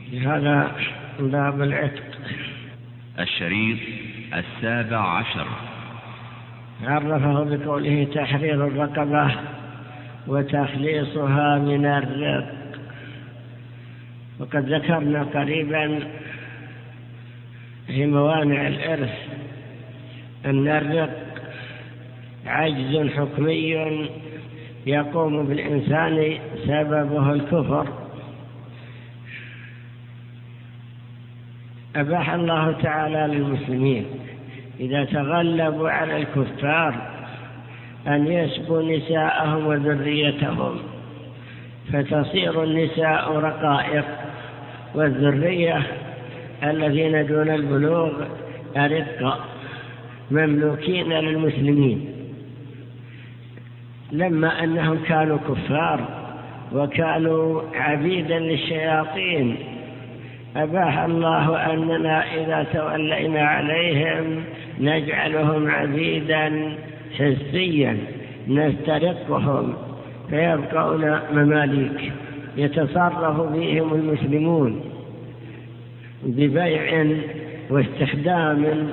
هذا باب العتق. الشريط 17 عرفه بقوله تحرير الرقبة وتخليصها من الرق. وقد ذكرنا قريبا في موانع الإرث أن الرق عجز حكمي يقوم بالإنسان سببه الكفر. أباح الله تعالى للمسلمين إذا تغلبوا على الكفار أن يسبوا نساءهم وذريتهم، فتصير النساء رقائق والذرية الذين دون البلوغ أرقاء مملوكين للمسلمين. لما أنهم كانوا كفار وكانوا عبيدا للشياطين أباح الله أننا إذا تولينا عليهم نجعلهم عبيدا حسيا نسترقهم فيبقون مماليك يتصرف فيهم المسلمون ببيع واستخدام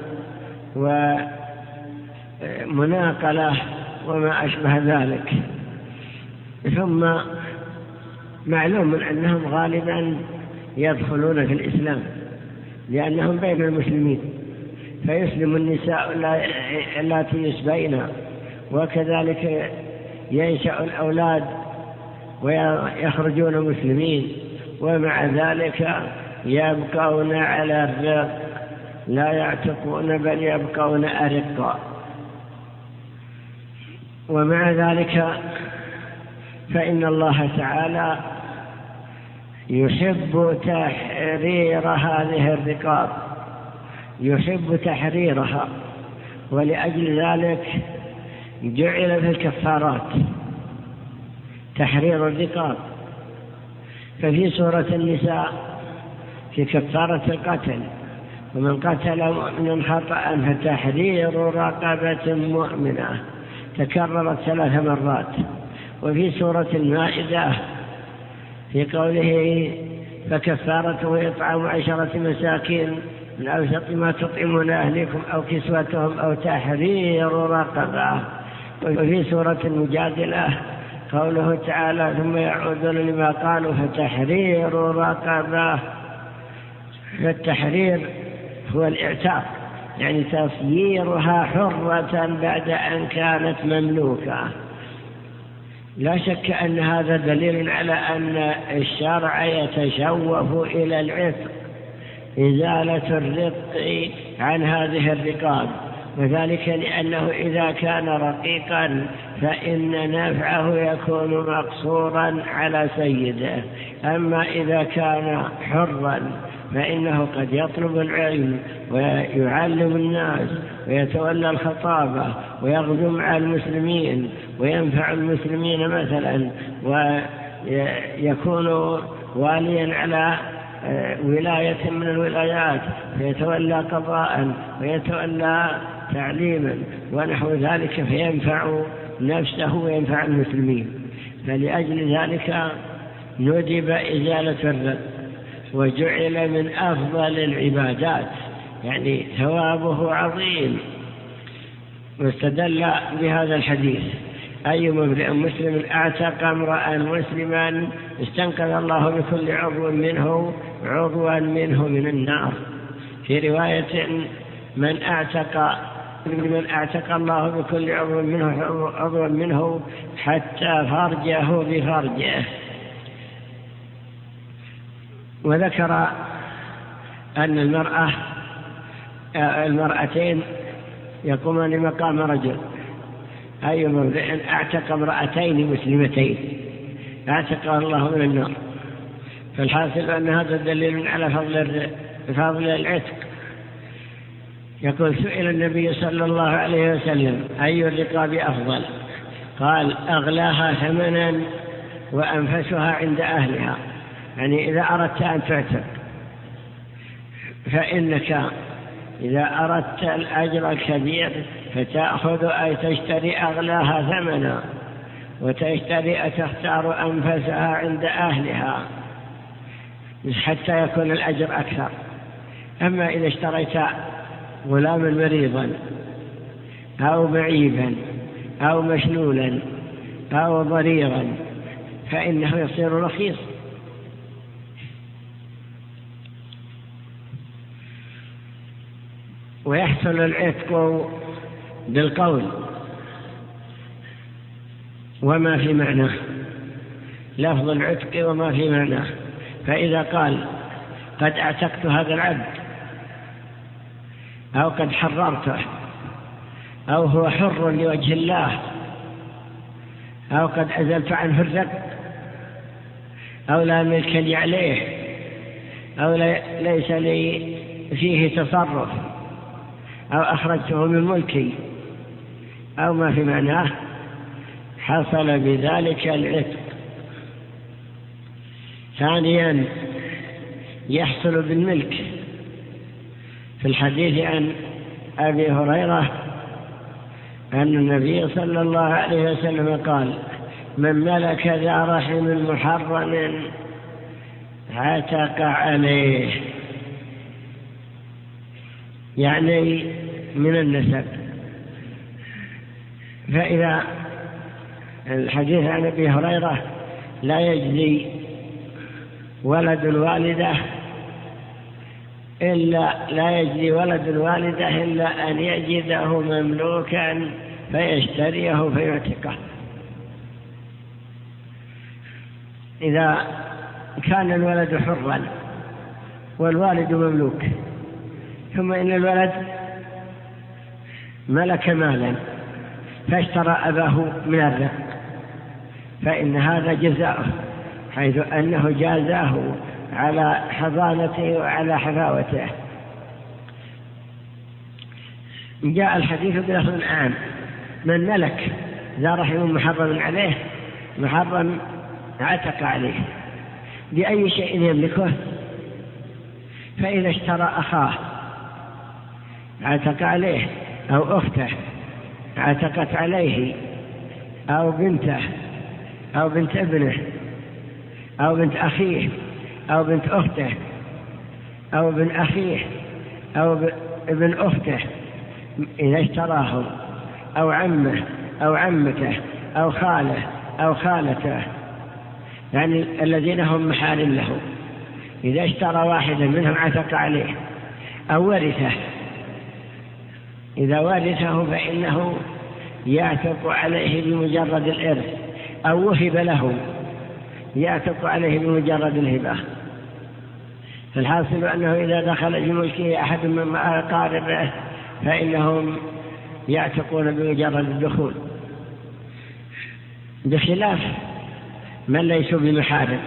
ومناقلة وما أشبه ذلك. ثم معلوم أنهم غالبا يدخلون في الإسلام لأنهم بين المسلمين، فيسلم النساء التي يسبين، وكذلك ينشأ الأولاد ويخرجون مسلمين، ومع ذلك يبقون على الرق لا يعتقون بل يبقون أرقاء. ومع ذلك فإن الله تعالى يحب تحرير هذه الرقاب، يحب تحريرها، ولأجل ذلك جعل في الكفارات تحرير الرقاب. ففي سورة النساء في كفارة القتل ومن قتل مؤمنا خطأ فتحرير رقبة مؤمنة تكررت 3 مرات. وفي سورة المائدة في قوله فكفارته إطعام 10 مساكين من أوسط ما تطعمون أهلكم أو كسوتهم أو تحرير رقبة. وفي سورة المجادلة قوله تعالى ثم يعودون لما قالوا فتحرير رقبة. فالتحرير هو الإعتاق، يعني تصييرها حرة بعد أن كانت مملوكة. لا شك أن هذا دليل على أن الشرع يتشوف إلى العتق، إزالة الرق عن هذه الرقاب، وذلك لأنه إذا كان رقيقا فإن نفعه يكون مقصورا على سيده، أما إذا كان حرا فإنه قد يطلب العلم ويعلم الناس ويتولى الخطابة ويغزو مع المسلمين وينفع المسلمين مثلا، ويكون واليا على ولاية من الولايات فيتولى قضاء ويتولى تعليما ونحو ذلك فينفع نفسه وينفع المسلمين. فلأجل ذلك ندب إزالة الرق وجعل من أفضل العبادات، يعني ثوابه عظيم. واستدل بهذا الحديث أي امرئ مسلم اعتق امرأ مسلما استنقذ الله بكل عضو منه من النار. في رواية من اعتق الله بكل عضو منه حتى فرجه بفرجه. وذكر أن المرأتين يقومان مقام رجل، أي امرئ اعتق امرأتين مسلمتين اعتق الله من النار. فالحاصل أن هذا دليل على فضل العتق. يقول سئل النبي صلى الله عليه وسلم أي الرقاب أفضل؟ قال أغلاها ثمنا وأنفسها عند أهلها. يعني إذا أردت أن تعتق فإنك إذا أردت الأجر الكبير فتأخذ أي تشتري أغلاها ثمنا، وتشتري تختار أنفسها عند أهلها. حتى يكون الأجر أكثر. أما إذا اشتريت غلاما مريضا أو معيبا أو مشلولا أو ضريرا فإنه يصير رخيص. ويحصل العتق بالقول وما في معناه، لفظ العتق وما في معناه. فإذا قال قد اعتقت هذا العبد أو قد حررته أو هو حر لوجه الله أو قد أزلت عنه الرق أو لا ملك لي عليه أو ليس لي فيه تصرف أو أخرجته من ملكي أو ما في معناه، حصل بذلك العتق. ثانيا يحصل بالملك، في الحديث عن أبي هريرة أن النبي صلى الله عليه وسلم قال: من ملك ذا رحم محرم عتق عليه، يعني من النسب. فإذا الحديث عن أبي هريرة لا يجزي ولد الوالدة إلا أن يجده مملوكا فيشتريه فيعتقه. إذا كان الولد حرا والوالد مملوك، ثم إن الولد ملك مالا فاشترى أباه من الرق، فإن هذا جزاؤه، حيث أنه جازاه على حضانته وعلى حفاوته. جاء الحديث بلفظ عام: من ملك ذا رحم محرم عليه، محرم عتق عليه بأي شيء يملكه. فإذا اشترى أخاه عتق عليه، أو أخته عتقت عليه، أو بنته أو بنت ابنه أو بنت أخيه أو بنت أخته أو ابن أخيه أو ابن أخته، إذا اشتراه، أو عمه أو عمته أو خاله أو خالته، يعني الذين هم محارم له، إذا اشترى واحدا منهم عتق عليه، أو ورثه، إذا ورثه فإنه يعتق عليه بمجرد الإرث، أو وهب له يعتق عليه بمجرد الهبة. فالحاصل أنه إذا دخل في ملكه أحد من أقاربه فإنهم يعتقون بمجرد الدخول، بخلاف من ليسوا بمحارم.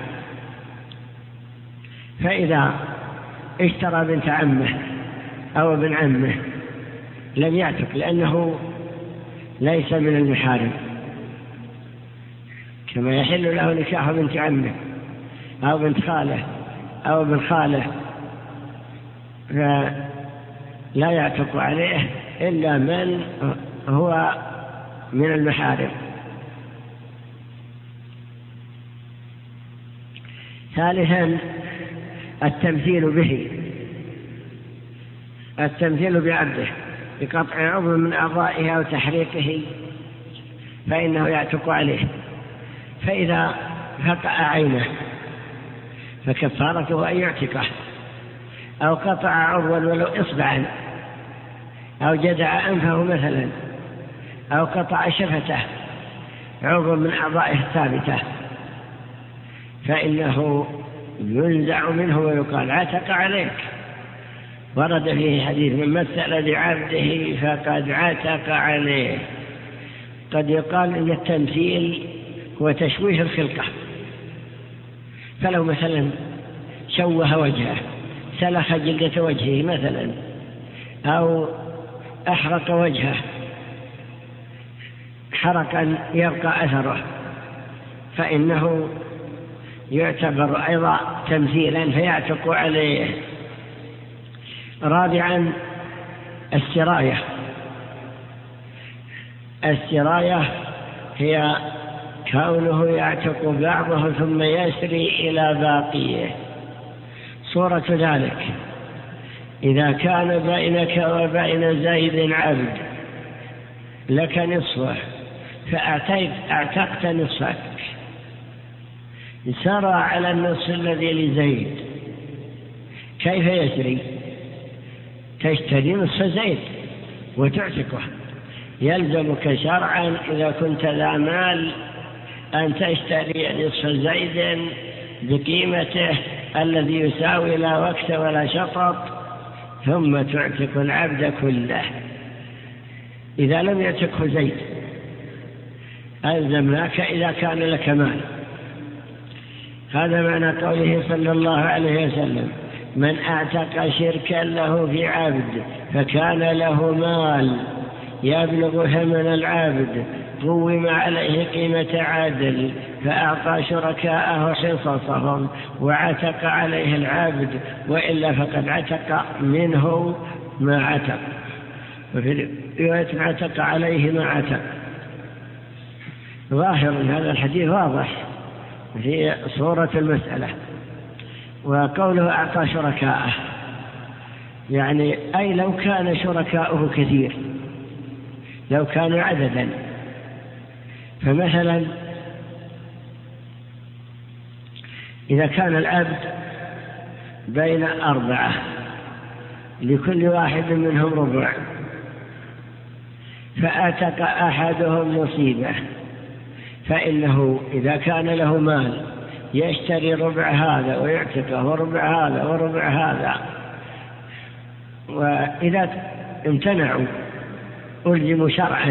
فإذا اشترى بنت عمه أو ابن عمه لم يعتق، لأنه ليس من المحارم، كما يحل له نكاح بنت عمه أو بنت خاله أو ابن خاله، فلا يعتق عليه إلا من هو من المحارم. ثالثا التمثيل به، التمثيل بعبده بقطع عضو من أعضائه أو تحريقه، فإنه يعتق عليه. فإذا فقع عينه فكفارته أن يعتقه، أو قطع عضوا ولو إصبعا، أو جدع أنفه مثلا، أو قطع شفته، عضو من أعضائه الثابتة، فإنه ينزع منه ويقال عتق عليك. ورد فيه حديث: من مثل بعبده فقد عتق عليه. قد يقال إن التمثيل هو تشويه الخلقة، فلو مثلا شوه وجهه، سلخ جلدة وجهه مثلا، أو أحرق وجهه حرقا يبقى أثره، فإنه يعتبر أيضا تمثيلا فيعتق عليه. رابعا السراية. السراية هي كونه يعتق بعضه ثم يسري إلى باقيه، صورة ذلك إذا كان بينك وبين زيد عبد لك نصفه فأعتقت نصفك، سرى على النصف الذي لزيد، كيف يسري؟ تشتري نصف زيد وتعتقه. يلزمك شرعا إذا كنت ذا مال أن تشتري نصف زيد بقيمته الذي يساوي لا وقت ولا شطط، ثم تعتق العبد كله. إذا لم يعتقه زيد ألزمناك إذا كان لك مال. هذا معنى قوله صلى الله عليه وسلم: من اعتق شركا له في عبد فكان له مال يبلغ ثمن العبد قوم عليه قيمة عدل فأعطى شركاءه حصصهم وعتق عليه العبد، وإلا فقد عتق منه ما عتق، وفي رواية عتق عليه ما عتق. ظاهر هذا الحديث واضح في صورة المسألة. وقوله أعطى شركاءه يعني أي لو كان شركاؤه كثير، لو كانوا عددا، فمثلا إذا كان العبد بين 4 لكل واحد منهم ربع، فأعتق أحدهم نصيبه، فإنه إذا كان له مال يشتري ربع هذا ويعتقه وربع هذا وربع هذا، وإذا امتنعوا ألزموا شرعا،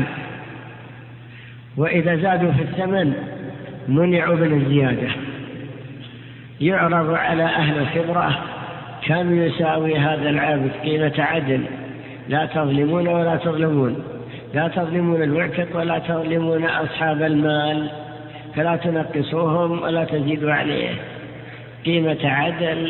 وإذا زادوا في الثمن منعوا من الزيادة. يعرض على أهل الخبرة كم يساوي هذا العبد قيمة عدل، لا تظلمون ولا تظلمون، لا تظلمون المعتق ولا تظلمون أصحاب المال، فلا تنقصوهم ولا تزيدوا عليه، قيمة عدل،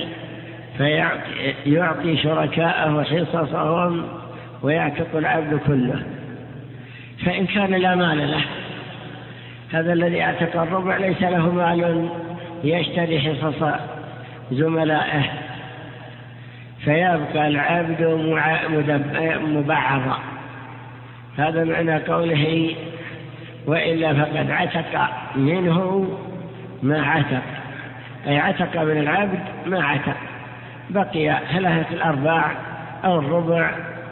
فيعطي شركاءه حصصهم ويعتق العبد كله. فإن كان لا مال له، هذا الذي اعتق الربع ليس له مال يشتري حصص زملائه، فيبقى العبد مبعضا. هذا معنى قوله: وإلا فقد عتق منه ما عتق، أي عتق من العبد ما عتق، بقي 3/4 أو الربع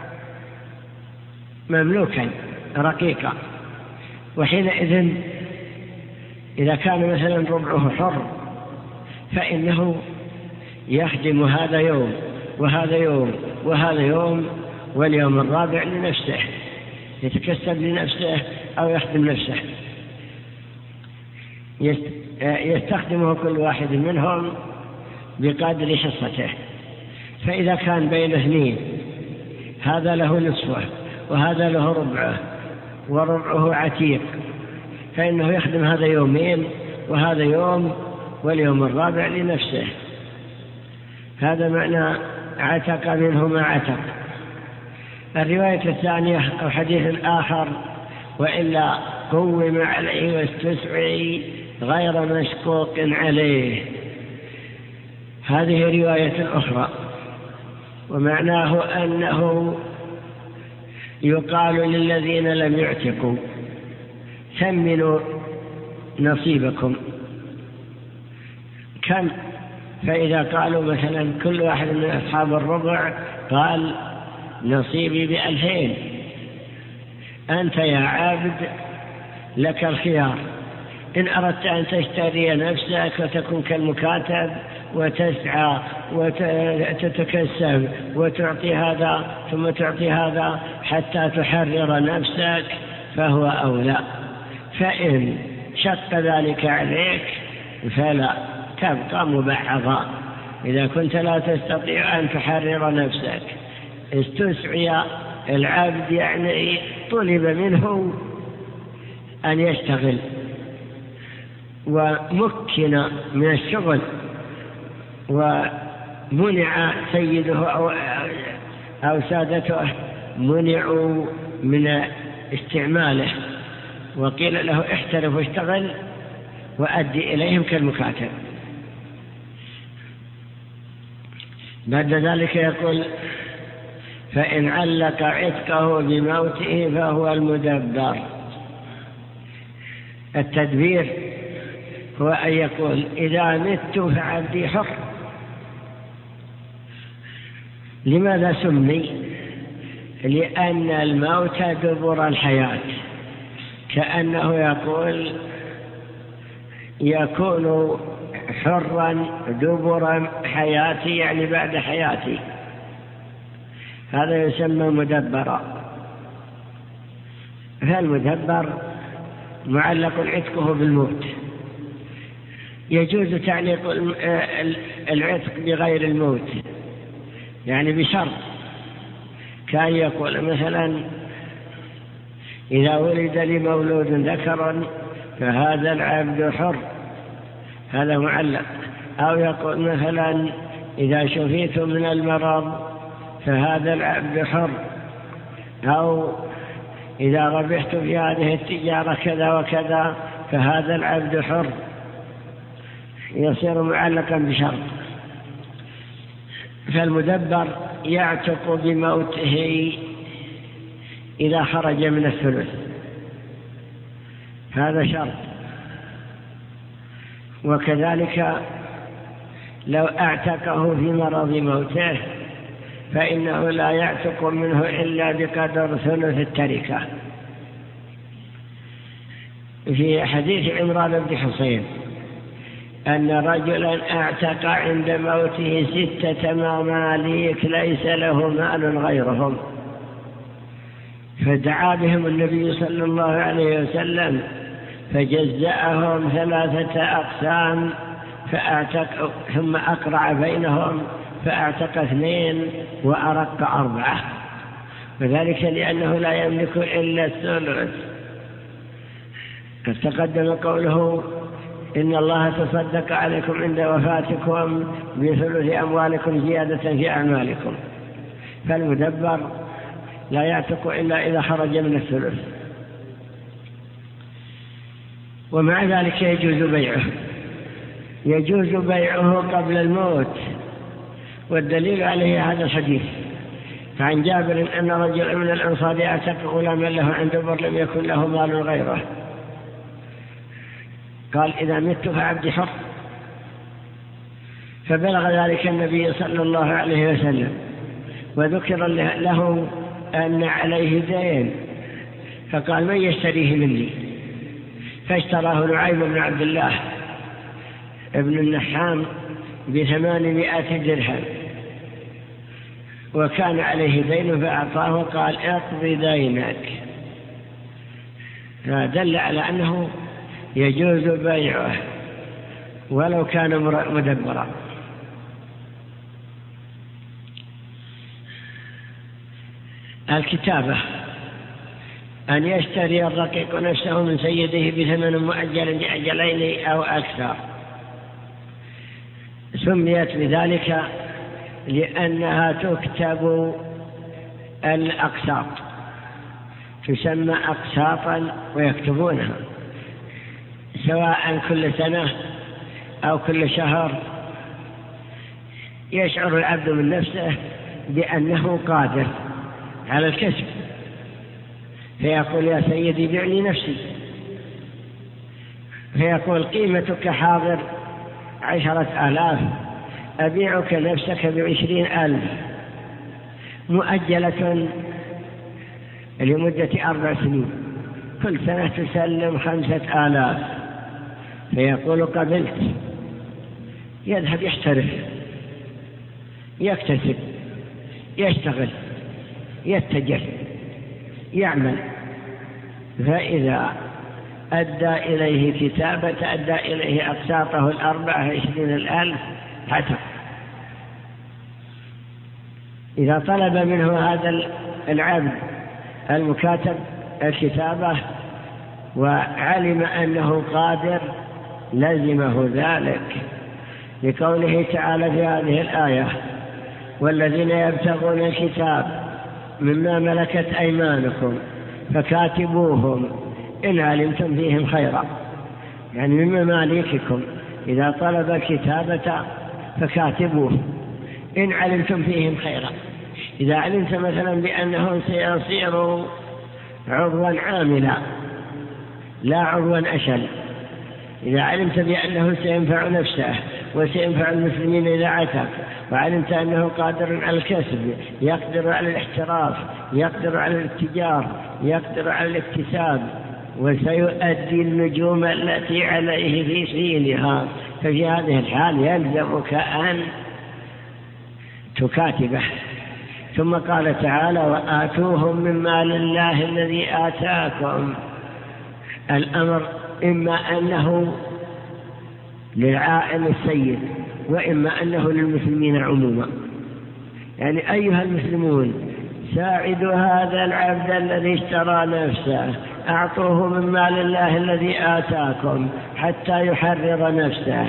مملوكا رقيقا. وحينئذ إذا كان مثلا ربعه حر فإنه يخدم هذا يوم وهذا يوم وهذا يوم، واليوم الرابع لنفسه، يتكسب لنفسه أو يخدم نفسه، يستخدمه كل واحد منهم بقدر حصته. فإذا كان بين 2 هذا له نصفه وهذا له ربعه وربعه عتيق، فإنه يخدم هذا يومين وهذا يوم، واليوم الرابع لنفسه. هذا معنى عتق منه ما عتق. الرواية الثانية أو حديث آخر: وإلا قوم عليه واستسعي غير مشقوق عليه. هذه رواية أخرى، ومعناه أنه يقال للذين لم يعتقوا: ثمنوا نصيبكم كم. فإذا قالوا مثلا كل واحد من أصحاب الربع قال: نصيبي ب2000، أنت يا عبد لك الخيار، إن أردت أن تشتري نفسك وتكون كالمكاتب وتسعى وتتكسب وتعطي هذا ثم تعطي هذا حتى تحرر نفسك فهو أولى. فإن شق ذلك عليك فلا، تبقى مبعضا. إذا كنت لا تستطيع أن تحرر نفسك استسعي العبد، يعني طلب منه أن يشتغل ومكن من الشغل، ومنع سيده أو سادته منعوا من استعماله، وقيل له: احترف واشتغل وأدي إليهم كالمكاتب. بعد ذلك يقول فإن علق عتقه بموته فهو المدبر. التدبير هو أن يقول إذا مت فعبدي حر. لماذا سمي؟ لأن الموت دبر الحياة، كأنه يقول يكون حرا دبر حياتي، يعني بعد حياتي. هذا يسمى مدبرا. فالمدبر معلق عتقه بالموت. يجوز تعليق العتق بغير الموت، يعني بشرط، كان يقول مثلا إذا ولد لي مولود ذكر فهذا العبد حر، هذا معلق. أو يقول مثلا إذا شفيت من المرض فهذا العبد حر، أو إذا ربحت في هذه التجارة كذا وكذا فهذا العبد حر، يصير معلقا بشرط. فالمدبر يعتق بموته إذا خرج من الثلث، هذا شرط. وكذلك لو اعتقه في مرض موته فإنه لا يعتق منه إلا بقدر ثلث التركة. في حديث عمران بن حصين أن رجلا اعتق عند موته 6 مماليك ليس له مال غيرهم، فدعا بهم النبي صلى الله عليه وسلم فجزأهم 3 أقسام فاعتق، ثم أقرع بينهم فاعتق 2 وأرق 4، وذلك لأنه لا يملك إلا الثلث. قد تقدم قوله إن الله تصدق عليكم عند وفاتكم بثلث أموالكم زيادة في أعمالكم. فالمدبر لا يعتق إلا إذا خرج من الثلث. ومع ذلك يجوز بيعه قبل الموت، والدليل عليه هذا الحديث. فعن جابر أن رجل من الأنصار اعتق غلاما له عند دبر لم يكن له مال غيره، قال إذا مت فعبدي حر. فبلغ ذلك النبي صلى الله عليه وسلم، وذكر له أن عليه دين، فقال من يشتريه مني؟ فاشتراه نعيم بن عبد الله ابن النحام ب800 درهم، وكان عليه دين فأعطاه قال اقضي دينك. فدل على أنه يجوز بيعه ولو كان مدبرا. الكتابة أن يشتري الرقيق نفسه من سيده بثمن مؤجل لأجلين أو أكثر. سميت بذلك لأنها تكتب الأقساط، تسمى أقساطا ويكتبونها سواء كل سنة أو كل شهر. يشعر العبد من نفسه بأنه قادر على الكسب، فيقول يا سيدي بعني نفسي، فيقول قيمتك حاضر 10,000، أبيعك نفسك ب20,000 مؤجلة لمدة 4 سنين، كل سنة تسلم 5,000. فيقول قبلت. يذهب يحترف، يكتسب، يشتغل، يتجر، يعمل، فإذا أدى إليه كتابة أدى إليه أقساطه 24,000 حسب. إذا طلب منه هذا العبد المكاتب الكتابة وعلم أنه قادر لزمه ذلك، لقوله تعالى في هذه الآية والذين يبتغون الكتاب مما ملكت أيمانكم فكاتبوهم إن علمتم فيهم خيرا، يعني من مماليككم إذا طلب الكتابة فكاتبوه إن علمتم فيهم خيرا. إذا علمت مثلا بأنه سيصير عضوا عاملا لا عضوا أشل، إذا علمت بأنه سينفع نفسه وسينفع المسلمين إذا عتق، وعلمت أنه قادر على الكسب، يقدر على الاحتراف، يقدر على الاتجار، يقدر على الاكتساب، وسيؤدي النجوم التي عليه في سينها، ففي هذه الحال يلزمك أن تكاتبه. ثم قال تعالى: وآتوهم من مال الله الذي آتاكم. الأمر إما أنه للعائل السيد وإما أنه للمسلمين عموما، يعني أيها المسلمون ساعدوا هذا العبد الذي اشترى نفسه، أعطوه من مال الله الذي آتاكم حتى يحرر نفسه.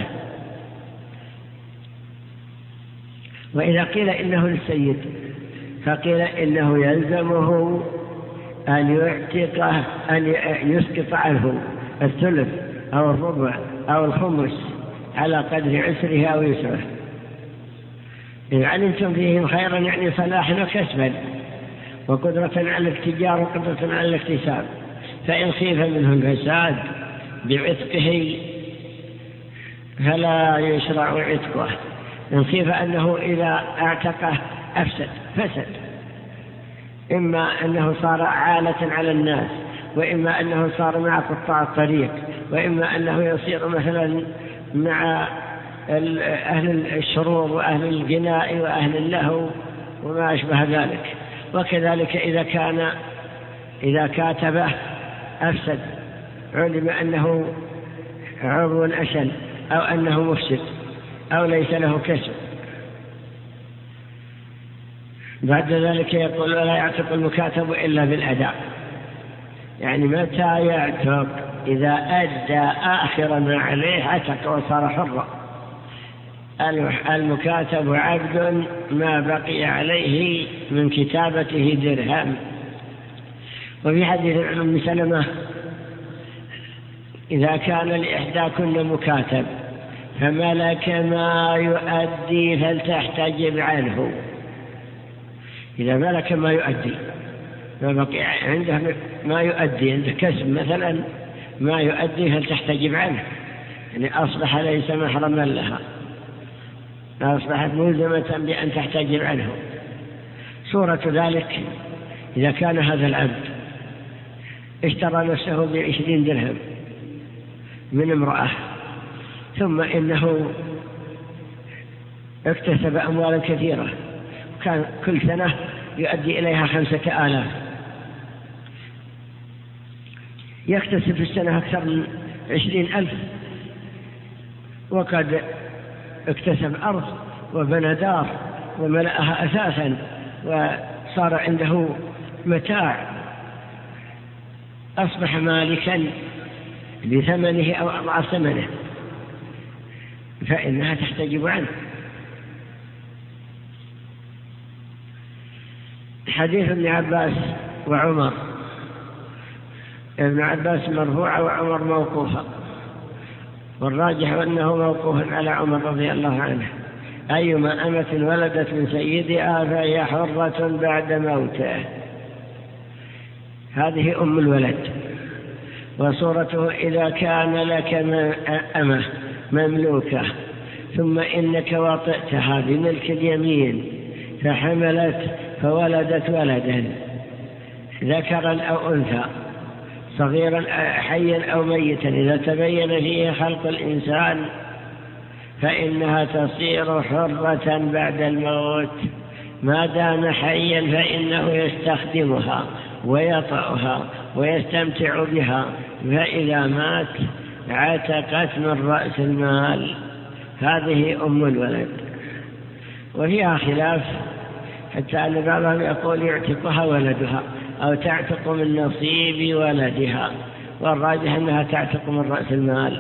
وإذا قيل إنه للسيد فقيل إنه يلزمه أن يعتقه، أن يسقط عنه الثلث أو الربع أو الخمس على قدر عسره أو يسره. إن علمتم فيهم خيرا يعني صلاحا وكسبا وقدرة على الاتجار وقدرة على الاكتساب، فإن خيف منه الفساد بعتقه فلا يشرع عتقه. إن خيف أنه إذا اعتقه فسد، إما أنه صار عالة على الناس، وإما أنه صار مع قطاع الطريق، وإما أنه يصير مثلا مع أهل الشرور وأهل الغناء وأهل اللهو وما أشبه ذلك. وكذلك إذا كاتبه أفسد، علم أنه عضو أشل أو أنه مفسد أو ليس له كسب. بعد ذلك يقول: ولا يعتق المكاتب إلا بالأداء، يعني متى يعتق؟ إذا أدى آخر ما عليه عتق وصار حرا. المكاتب عبد ما بقي عليه من كتابته درهم. وفي حديث عن أم سلمة: إذا كان لإحداكن مكاتب فملك ما يؤدي فلتحتجب عنه. إذا ملك ما يؤدي، ما بقي عنده ما يؤدي، عنده كسب مثلا ما يؤدي فلتحتجب عنه، يعني أصبح ليس محرما لها، أصبحت ملزمة بأن تحتجب عنه. صورة ذلك: إذا كان هذا العبد اشترى نفسه ب20 درهم من امرأة، ثم إنه اكتسب أموالا كثيرة، وكان كل سنة يؤدي إليها 5,000، يكتسب في السنة أكثر من 20,000، وقد اكتسب أرض وبنى دار وملأها أساسا وصار عنده متاع، أصبح مالكا بثمنه أو أضعاف ثمنه، فإنها تحتجب عنه. حديث ابن عباس وعمر: ابن عباس مرفوعا وعمر موقوفا، والراجح أنه موقوف على عمر رضي الله عنه: أيما أمة ولدت من سيدها فهي حرة بعد موته. هذه أم الولد. وصورته: إذا كان لك أمة مملوكة ثم إنك وطئتها بملك اليمين فحملت فولدت ولدا ذكرا أو أنثى صغيرا حيا أو ميتا، إذا تبين فيه خلق الإنسان فإنها تصير حرة بعد الموت، ما دام حيا فإنه يستخدمها ويطأها ويستمتع بها، فإذا مات عتقت من رأس المال. هذه أم الولد. وفيها خلاف، حتى أن بعضهم يقول يعتقها ولدها أو تعتق من نصيب ولدها، والراجح أنها تعتق من رأس المال.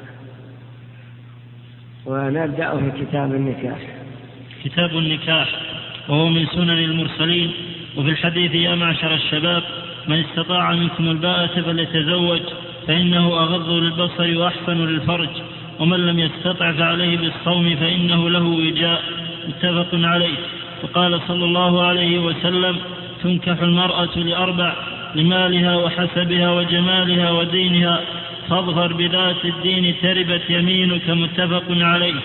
ونبدأ في كتاب النكاح. كتاب النكاح وهو من سنن المرسلين. وفي الحديث: يا معشر الشباب من استطاع منكم الباءة فليتزوج فإنه أغض للبصر وأحسن للفرج، ومن لم يستطع فعليه بالصوم فإنه له وجاء. متفق عليه. وقال صلى الله عليه وسلم: تنكح المرأة لأربع: لمالها وحسبها وجمالها ودينها، فاظفر بذات الدين تربت يمينك. متفق عليه.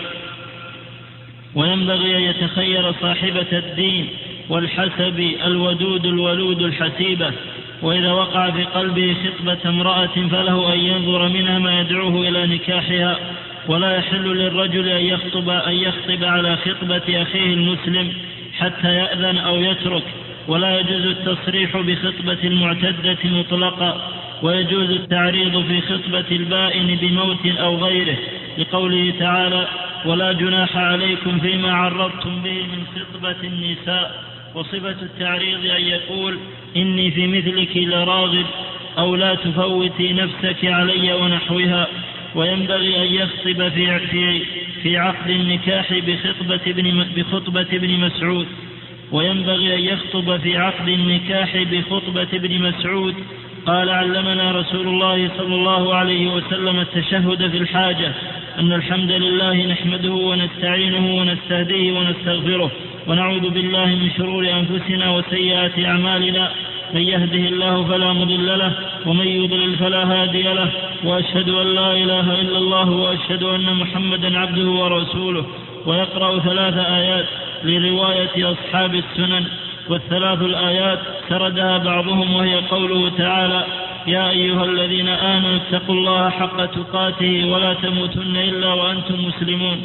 وينبغي أن يتخير صاحبة الدين والحسب الودود الولود الحسيبة، وإذا وقع في قلبه خطبة امرأة فله أن ينظر منها ما يدعوه إلى نكاحها، ولا يحل للرجل أن يخطب على خطبة أخيه المسلم حتى يأذن أو يترك، ولا يجوز التصريح بخطبة المعتدة مطلقا، ويجوز التعريض في خطبة البائن بموت أو غيره، لقوله تعالى: ولا جناح عليكم فيما عرضتم به من خطبة النساء. وصفة التعريض أن يقول: إني في مثلك لراغب، أو لا تفوتي نفسك علي ونحوها. وينبغي أن يخطب في عقد النكاح بخطبة ابن مسعود. وينبغي أن يخطب في عقد النكاح بخطبة ابن مسعود قال: علمنا رسول الله صلى الله عليه وسلم التشهد في الحاجة، أن الحمد لله نحمده ونستعينه ونستهديه ونستغفره، ونعوذ بالله من شرور أنفسنا وسيئات أعمالنا، من يهده الله فلا مضل له، ومن يضلل فلا هادي له، وأشهد أن لا إله إلا الله، وأشهد أن محمدا عبده ورسوله. ويقرأ 3 آيات لرواية أصحاب السنن، والثلاث الآيات سردها بعضهم، وهي قوله تعالى: يا أيها الذين آمنوا اتقوا الله حق تقاته ولا تموتن إلا وأنتم مسلمون.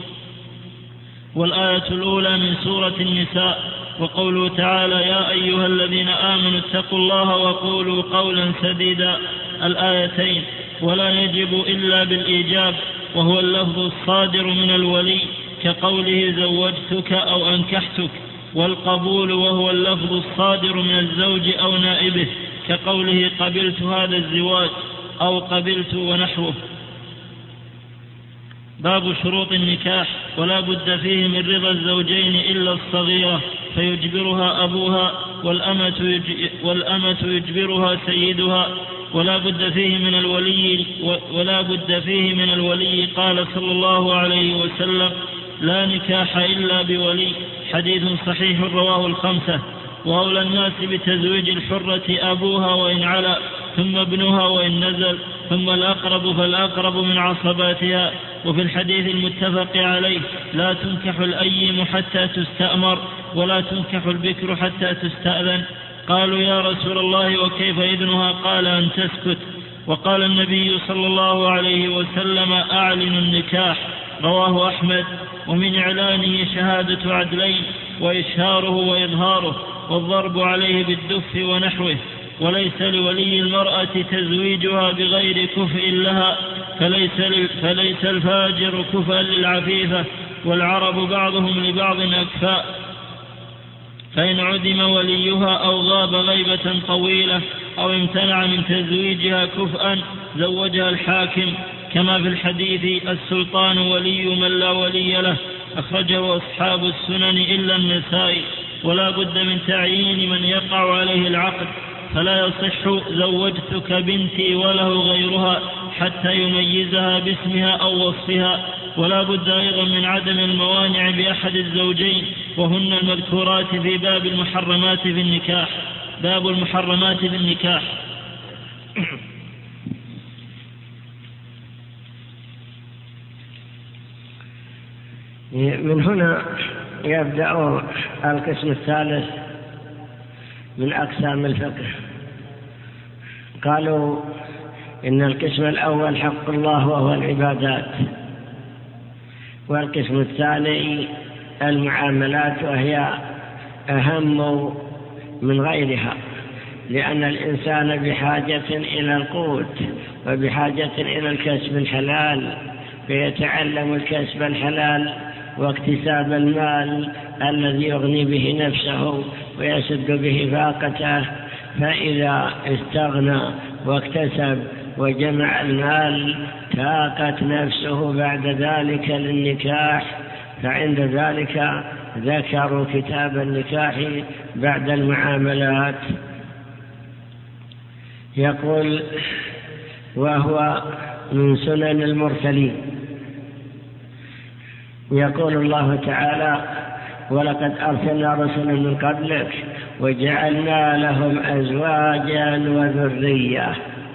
والآية الأولى من سورة النساء، وقوله تعالى: يا أيها الذين آمنوا اتقوا الله وقولوا قولا سديدا، الآيتين. ولا يجب إلا بالإيجاب، وهو اللفظ الصادر من الولي، كقوله زوجتك أو أنكحتك. والقبول وهو اللفظ الصادر من الزوج أو نائبه، كقوله قبلت هذا الزواج أو قبلت ونحوه. باب شروط النكاح. ولا بد فيه من رضا الزوجين إلا الصغيرة فيجبرها أبوها، والأمة يجبرها سيدها. ولا بد فيه من الولي قال صلى الله عليه وسلم: لا نكاح إلا بولي. حديث صحيح رواه الخمسة. وأولى الناس بتزويج الحرة أبوها وإن علا، ثم ابنها وإن نزل، ثم الأقرب فالأقرب من عصباتها. وفي الحديث المتفق عليه: لا تنكح الأيم حتى تستأمر، ولا تنكح البكر حتى تستأذن. قالوا: يا رسول الله وكيف إذنها؟ قال: أن تسكت. وقال النبي صلى الله عليه وسلم: أعلن النكاح. رواه أحمد. ومن إعلانه شهادة عدلين، وإشهاره وإظهاره، والضرب عليه بالدف ونحوه. وليس لولي المرأة تزويجها بغير كفء لها، فليس الفاجر كفءا للعفيفة، والعرب بعضهم لبعض أكفاء. فإن عدم وليها أو غاب غيبة طويلة أو امتنع من تزويجها كفءا زوجها الحاكم، كما في الحديث: السلطان ولي من لا ولي له. أخرجه أصحاب السنن إلا النسائي. ولا بد من تعيين من يقع عليه العقد، فلا يصح زوجتك بنتي وله غيرها حتى يميزها باسمها أو وصفها. ولا بد أيضا من عدم الموانع بأحد الزوجين، وهن المذكورات في باب المحرمات في النكاح. باب المحرمات في النكاح. من هنا يبدأ القسم الثالث من أقسام الفقه. قالوا إن القسم الأول حق الله وهو العبادات، والقسم الثاني المعاملات، وهي أهم من غيرها، لأن الإنسان بحاجة إلى القوت وبحاجة إلى الكسب الحلال، فيتعلم الكسب الحلال واكتساب المال الذي يغني به نفسه ويسد به فاقته. فإذا استغنى واكتسب وجمع المال تاقت نفسه بعد ذلك للنكاح، فعند ذلك ذكروا كتاب النكاح بعد المعاملات. يقول: وهو من سنن المرسلين. يقول الله تعالى: ولقد أرسلنا رسلا من قبلك وجعلنا لهم أزواجا وذرية.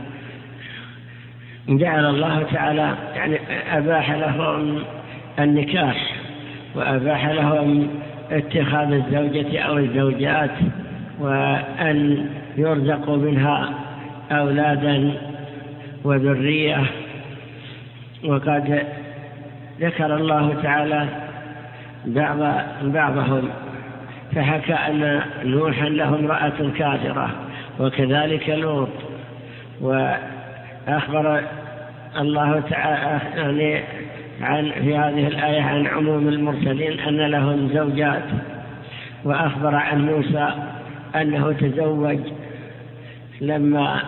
جعل الله تعالى يعني أباح لهم النكاح وأباح لهم اتخاذ الزوجة أو الزوجات وأن يرزقوا منها أولادا وذرية. وقد ذكر الله تعالى بعضهم فحكى أن نوحا له امرأة كافرة وكذلك لوط، وأخبر الله تعالى يعني في هذه الآية عن عموم المرسلين أن لهم زوجات، وأخبر عن موسى أنه تزوج لما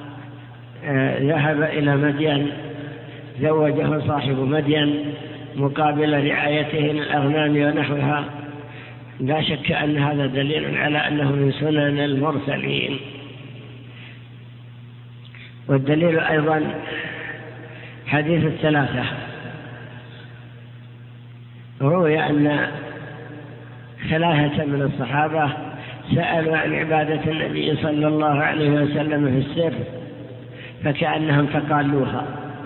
ذهب إلى مدين، زوجه صاحب مدين مقابل رعايته للأغنام ونحوها. لا شك أن هذا دليل على أنه من سنن المرسلين. والدليل أيضا حديث الثلاثة، روي أن ثلاثة من الصحابة سألوا عن عبادة النبي صلى الله عليه وسلم في السر فكأنهم تقالوها،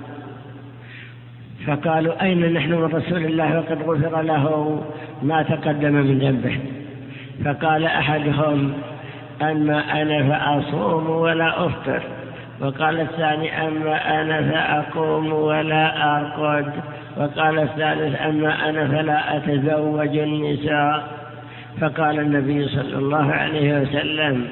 فقالوا أين نحن من رسول الله وقد غفر له ما تقدم من ذنبه؟ فقال أحدهم أما أنا فأصوم ولا أفطر، وقال الثاني أما أنا فأقوم ولا أرقد، وقال الثالث أما أنا فلا أتزوج النساء. فقال النبي صلى الله عليه وسلم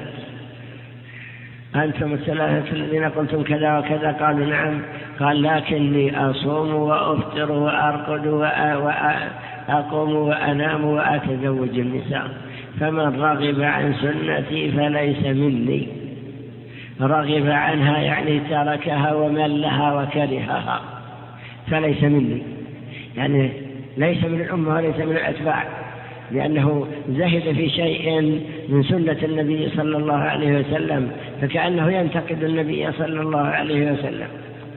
أنتم الثلاثة الذين قلتم كذا وكذا؟ قالوا نعم. قال لكني أصوم وأفطر وأرقد وأقوم وأنام وأتزوج النساء، فمن رغب عن سنتي فليس مني. رغب عنها يعني تركها وملها وكرهها، فليس مني يعني ليس من الأمة وليس من الأتباع، لأنه زهد في شيء من سنة النبي صلى الله عليه وسلم فكأنه ينتقد النبي صلى الله عليه وسلم.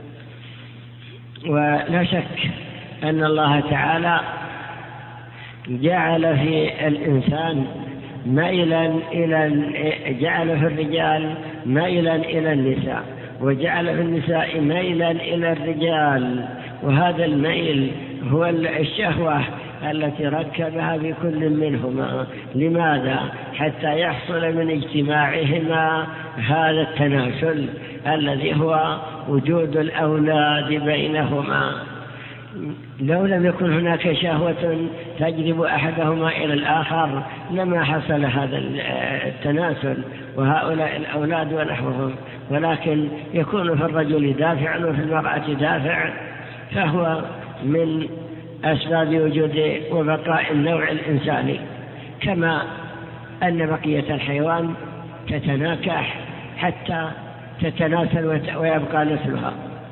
ولا شك أن الله تعالى جعل في الإنسان جعل في الرجال ميلا إلى النساء، وجعل في النساء ميلا إلى الرجال، وهذا الميل هو الشهوة التي ركبها بكل منهما. لماذا؟ حتى يحصل من اجتماعهما هذا التناسل الذي هو وجود الأولاد بينهما. لو لم يكن هناك شهوة تجذب أحدهما إلى الآخر لما حصل هذا التناسل وهؤلاء الأولاد ونحوهم، ولكن يكون في الرجل دافع وفي المرأة دافع، فهو من أسباب وجود وبقاء النوع الإنساني، كما أن بقية الحيوان تتناكح حتى تتناسل ويبقى نسلها.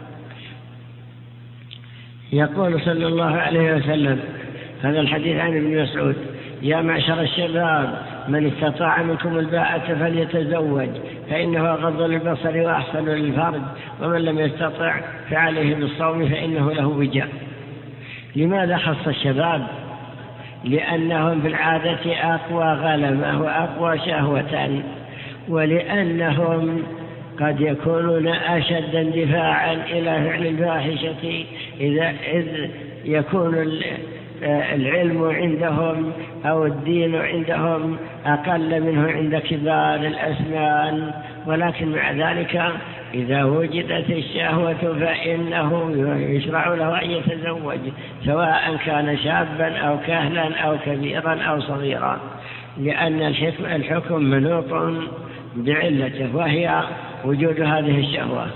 يقول صلى الله عليه وسلم هذا الحديث عن ابن مسعود: يا معشر الشباب من استطاع منكم الباءة فليتزوج فإنه أغض للبصر وأحسن للفرج، ومن لم يستطع فعليه بالصوم فإنه له وجاء. لماذا خص الشباب؟ لأنهم في العادة أقوى غلمة وأقوى شهوة، ولأنهم قد يكونون أشد اندفاعا إلى فعل الفاحشة إذ يكون العلم عندهم أو الدين عندهم أقل منه عند كبار الأسنان. ولكن مع ذلك إذا وجدت الشهوة فإنه يشرع له أن يتزوج، سواء كان شابا أو كهلا أو كبيرا أو صغيرا، لأن الحكم منوط بعلته وهي وجود هذه الشهوة.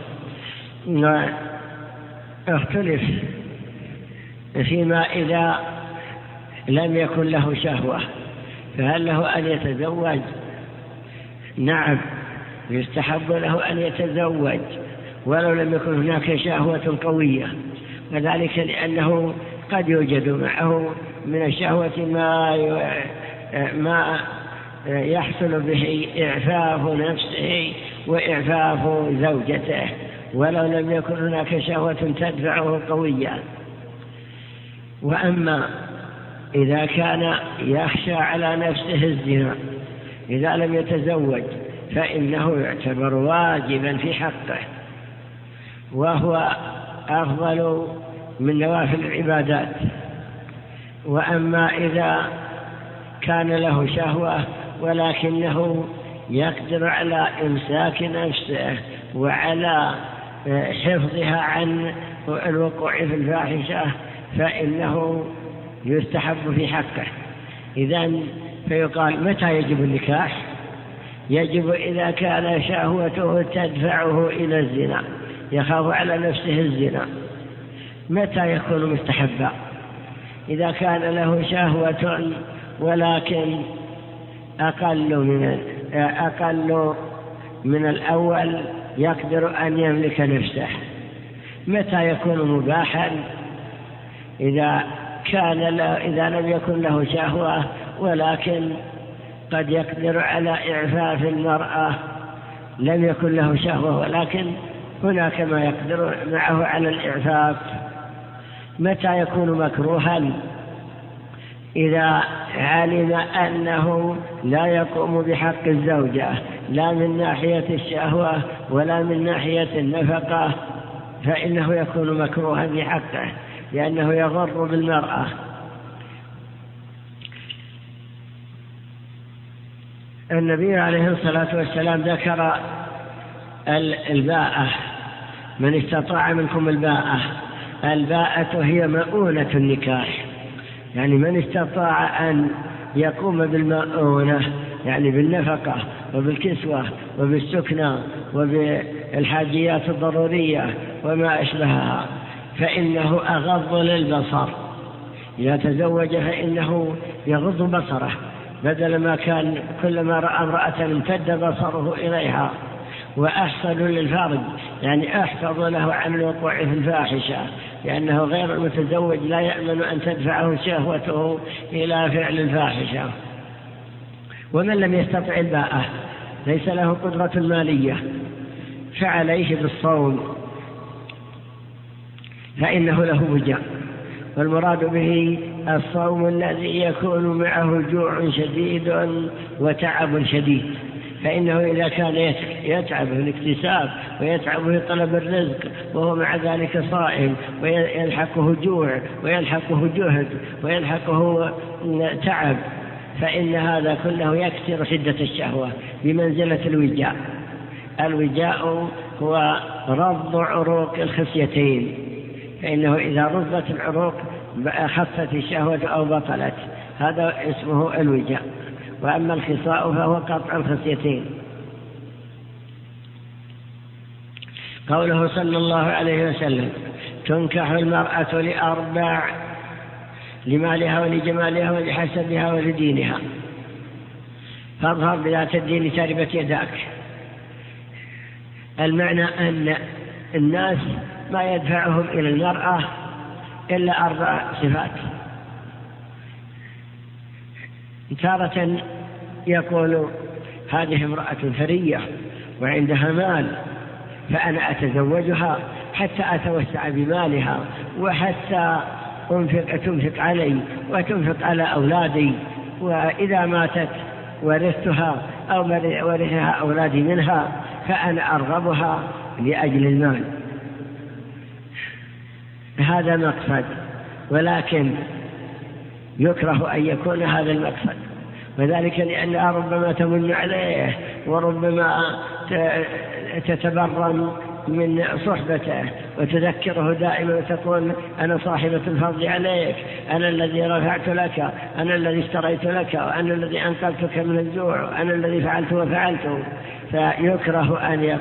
اختلف فيما إذا لم يكن له شهوة، فهل له أن يتزوج؟ نعم، يستحب له أن يتزوج ولو لم يكن هناك شهوة قوية، وذلك لأنه قد يوجد معه من الشهوة ما يحصل به إعفاف نفسه وإعفاف زوجته، ولو لم يكن هناك شهوة تدفعه قوية. وأما إذا كان يخشى على نفسه الزنا إذا لم يتزوج فإنه يعتبر واجبا في حقه، وهو أفضل من نوافل العبادات. وأما إذا كان له شهوة ولكنه يقدر على إمساك نفسه وعلى حفظها عن الوقوع في الفاحشة فإنه يستحب في حقه. إذن فيقال متى يجب النكاح؟ يجب إذا كان شهوته تدفعه إلى الزنا، يخاف على نفسه الزنا. متى يكون مستحبا؟ إذا كان له شهوة ولكن أقل من الأول يقدر أن يملك نفسه. متى يكون مباحا؟ إذا لم يكن له شهوة ولكن قد يقدر على إعفاف المرأة، لم يكن له شهوة ولكن هناك ما يقدر معه على الإعفاف. متى يكون مكروها؟ إذا علم أنه لا يقوم بحق الزوجة لا من ناحية الشهوة ولا من ناحية النفقة فإنه يكون مكروها في حقه لأنه يضر بالمرأة. النبي عليه الصلاة والسلام ذكر الباءة، من استطاع منكم الباءة. الباءة هي مؤونة النكاح، يعني من استطاع أن يقوم بالمؤونة يعني بالنفقة وبالكسوة وبالسكنى وبالحاجيات الضرورية وما أشبهها فإنه أغض للبصر. إذا تزوج فإنه يغض بصره، بدل ما كان كلما رأى امرأة امتد بصره إليها. وأحصل للفرج، يعني أحفظ له عن الوقوع في الفاحشة، لأنه غير المتزوج لا يأمن أن تدفعه شهوته إلى فعل الفاحشة. ومن لم يستطع الباءة ليس له قدرة مالية فعليه بالصوم فإنه له وجاء. والمراد به الصوم الذي يكون معه جوع شديد وتعب شديد، فإنه إذا كان يتعب في الاكتساب ويتعب في طلب الرزق وهو مع ذلك صائم ويلحقه جوع ويلحقه جهد ويلحقه تعب فإن هذا كله يكسر شدة الشهوة بمنزلة الوجاء. الوجاء هو رض عروق الخصيتين، فإنه إذا رضت العروق خفت الشهوة أو بطلت، هذا اسمه الوجاء. وأما الخصاء فهو قطع الخصيتين. قوله صلى الله عليه وسلم تنكح المرأة لأربع: لمالها ولجمالها ولحسبها ولدينها، فاظهر بذات الدين تربت يداك. المعنى أن الناس ما يدفعهم إلى المرأة إلا 4 صفات. تارة يقول هذه امرأة ثرية وعندها مال فأنا أتزوجها حتى أتوسع بمالها وحتى تنفق علي وتنفق على أولادي، وإذا ماتت ورثتها أو ورثها أولادي منها فأنا أرغبها لأجل المال. هذا مقصد، ولكن يكره أن يكون هذا المقصد، وذلك لأنها ربما تمن عليه وربما تتبرم من صحبته وتذكره دائما وتقول أنا صاحبة الفضل عليك، أنا الذي رفعت لك، أنا الذي اشتريت لك، وأنا الذي أنقذتك من الجوع، وأنا الذي فعلت وفعلت. فيكره أن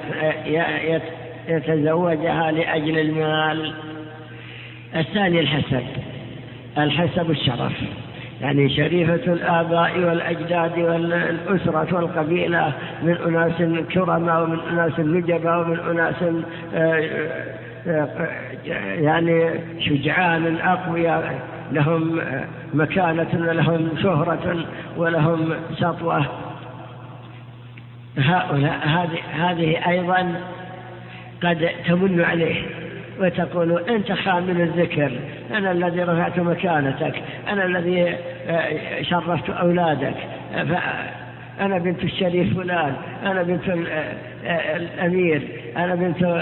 يتزوجها لأجل المال. الثاني الحسب الشرف، يعني شريفة الآباء والأجداد والأسرة والقبيلة من أناس كرماء ومن أناس نجباء ومن أناس يعني شجعان أقوياء لهم مكانة ولهم شهرة ولهم سطوة. هؤلاء هذه أيضا قد تمن عليه وتقول أنت خامل الذكر، أنا الذي رفعت مكانتك، أنا الذي شرفت أولادك، أنا بنت الشريف فلان، أنا بنت الأمير، أنا بنت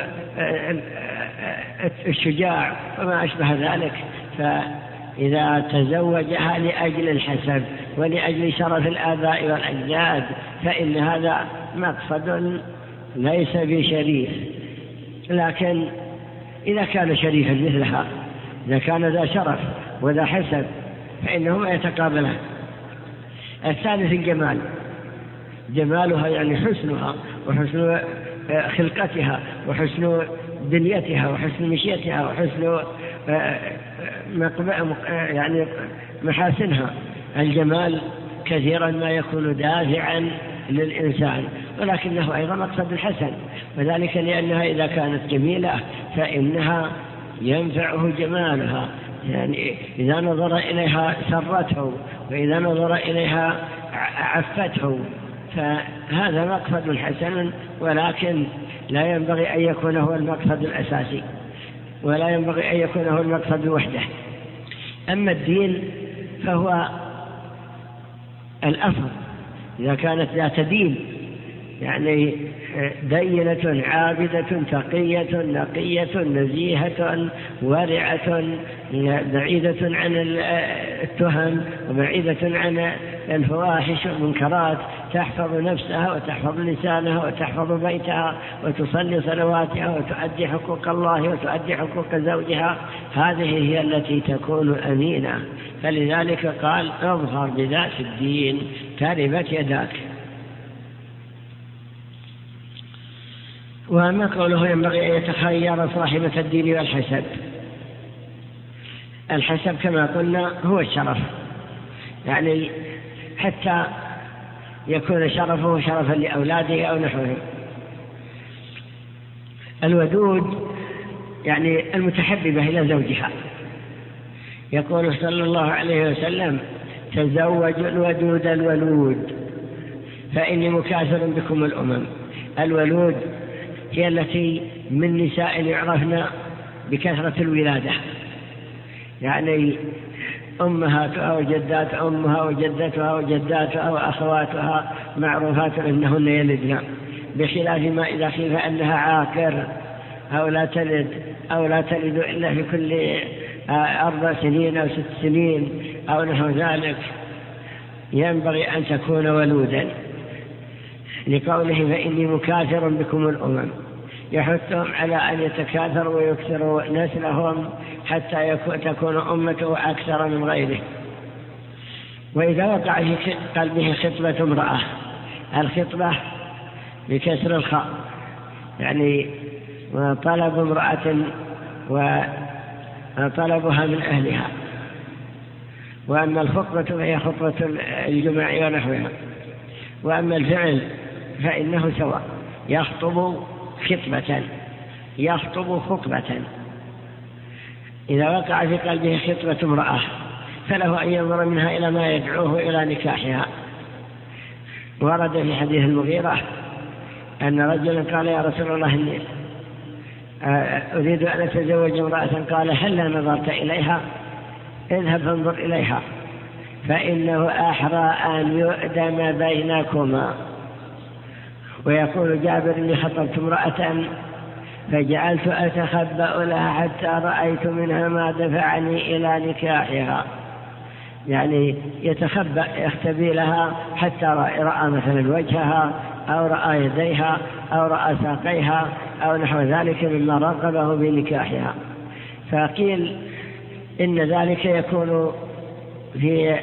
الشجاع وما أشبه ذلك. فإذا تزوجها لأجل الحسب ولأجل شرف الآباء والأجداد فإن هذا مقصد ليس بشريف. لكن إذا كان شريفا مثلها، إذا كان ذا شرف وذا حسب فإنهما يتقابلان. الثالث الجمال، جمالها يعني حسنها وحسن خلقتها وحسن دنيتها وحسن مشيتها وحسن يعني محاسنها. الجمال كثيرا ما يكون دافعا للإنسان، ولكنه أيضا مقصد الحسن، وذلك لأنها إذا كانت جميلة فإنها ينفعه جمالها، يعني إذا نظر إليها سرته وإذا نظر إليها عفته، فهذا مقصد حسن، ولكن لا ينبغي أن يكون هو المقصد الأساسي ولا ينبغي أن يكون هو المقصد وحده. أما الدين فهو الأفضل إذا كانت ذات دين، يعني دينة عابدة تقية نقية نزيهة ورعة بعيدة عن التهم وبعيدة عن الفواحش والمنكرات، تحفظ نفسها وتحفظ لسانها وتحفظ بيتها وتصلي صلواتها وتؤدي حقوق الله وتؤدي حقوق زوجها، هذه هي التي تكون أمينة. فلذلك قال اظهر بذات الدين تربت يداك. وأما قوله ينبغي أن يتخير صاحبة الدين والحسب، الحسب كما قلنا هو الشرف، يعني حتى يكون شرفه شرفا لأولاده أو نحوهم. الودود يعني المتحببة إلى زوجها، يقول صلى الله عليه وسلم تزوج الودود الولود فإني مكاثر بكم الأمم. الولود هي التي من نساء يعرفن بكثرة الولادة، يعني أمهاتها وجدات أمها وجدتها وجداتها وأخواتها معروفات أنهن يلدن، بخلاف ما إذا خيف أنها عاقر أو لا تلد أو لا تلد إلا في كل 4 سنين أو 6 سنين أو نحو ذلك، ينبغي أن تكون ولودا، لقوله فإني مكاثر بكم الأمم، يحثهم على أن يتكاثروا ويكثروا نسلهم حتى تكون أمته أكثر من غيره. وإذا وقع في قلبه خطبة امرأة، الخطبة بكسر الخاء يعني طلب امرأة وطلبها من أهلها، وأما الخطبة فهي خطبة الجماع ونحوها، وأما الفعل فإنه سواء، يخطب خطبة يخطب خطبة. إذا وقع في قلبه خطبة امرأة فله أن ينظر منها إلى ما يدعوه إلى نكاحها. ورد في حديث المغيرة أن رجلا قال يا رسول الله إني أريد أن أتزوج امرأة، قال هل نظرت إليها؟ اذهب فانظر إليها فإنه أحرى أن يؤدم بينكما. ويقول جابر إني خطبت امرأة فجعلت أتخبأ لها حتى رأيت منها ما دفعني إلى نكاحها، يعني يتخبأ يختبي لها حتى رأى مثلا وجهها أو رأى يديها أو رأى ساقيها أو نحو ذلك مما رغبه بنكاحها. فقيل إن ذلك يكون في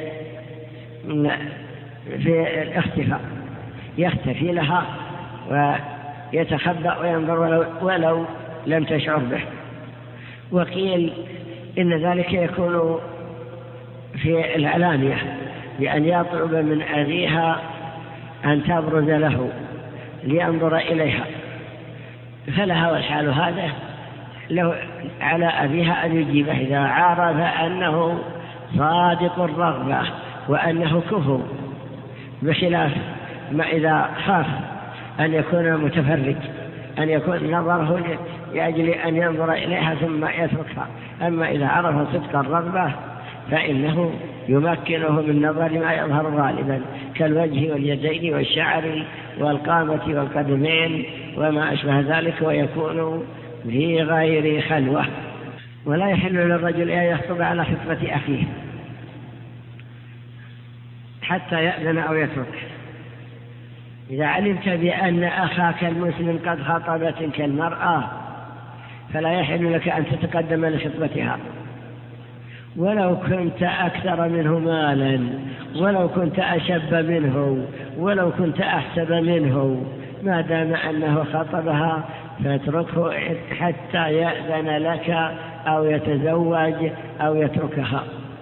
الاختفاء، يختفي لها ويتخبأ وينظر ولو لم تشعر به. وقيل إن ذلك يكون في العلانية، بأن يطلب من أبيها أن تبرز له لينظر إليها، فلها والحال هذا له على أبيها أن يجيبه إذا عرف أنه صادق الرغبة وأنه كفر، بخلاف ما إذا خاف أن يكون متفرج، أن يكون نظره لأجل أن ينظر إليها ثم يتركها. أما إذا عرف صدق الرغبة فإنه يمكنه من نظر ما يظهر غالبا كالوجه واليدين والشعر والقامة والقدمين وما أشبه ذلك، ويكون في غير خلوة. ولا يحل للرجل أن يخطب على خطبة أخيه حتى يأذن أو يترك. إذا علمت بأن أخاك المسلم قد خطب تلك المرأة فلا يحل لك أن تتقدم لخطبتها، ولو كنت أكثر منه مالا، ولو كنت أشب منه، ولو كنت أحسب منه، ما دام أنه خطبها فاتركه حتى يأذن لك أو يتزوج أو يتركها.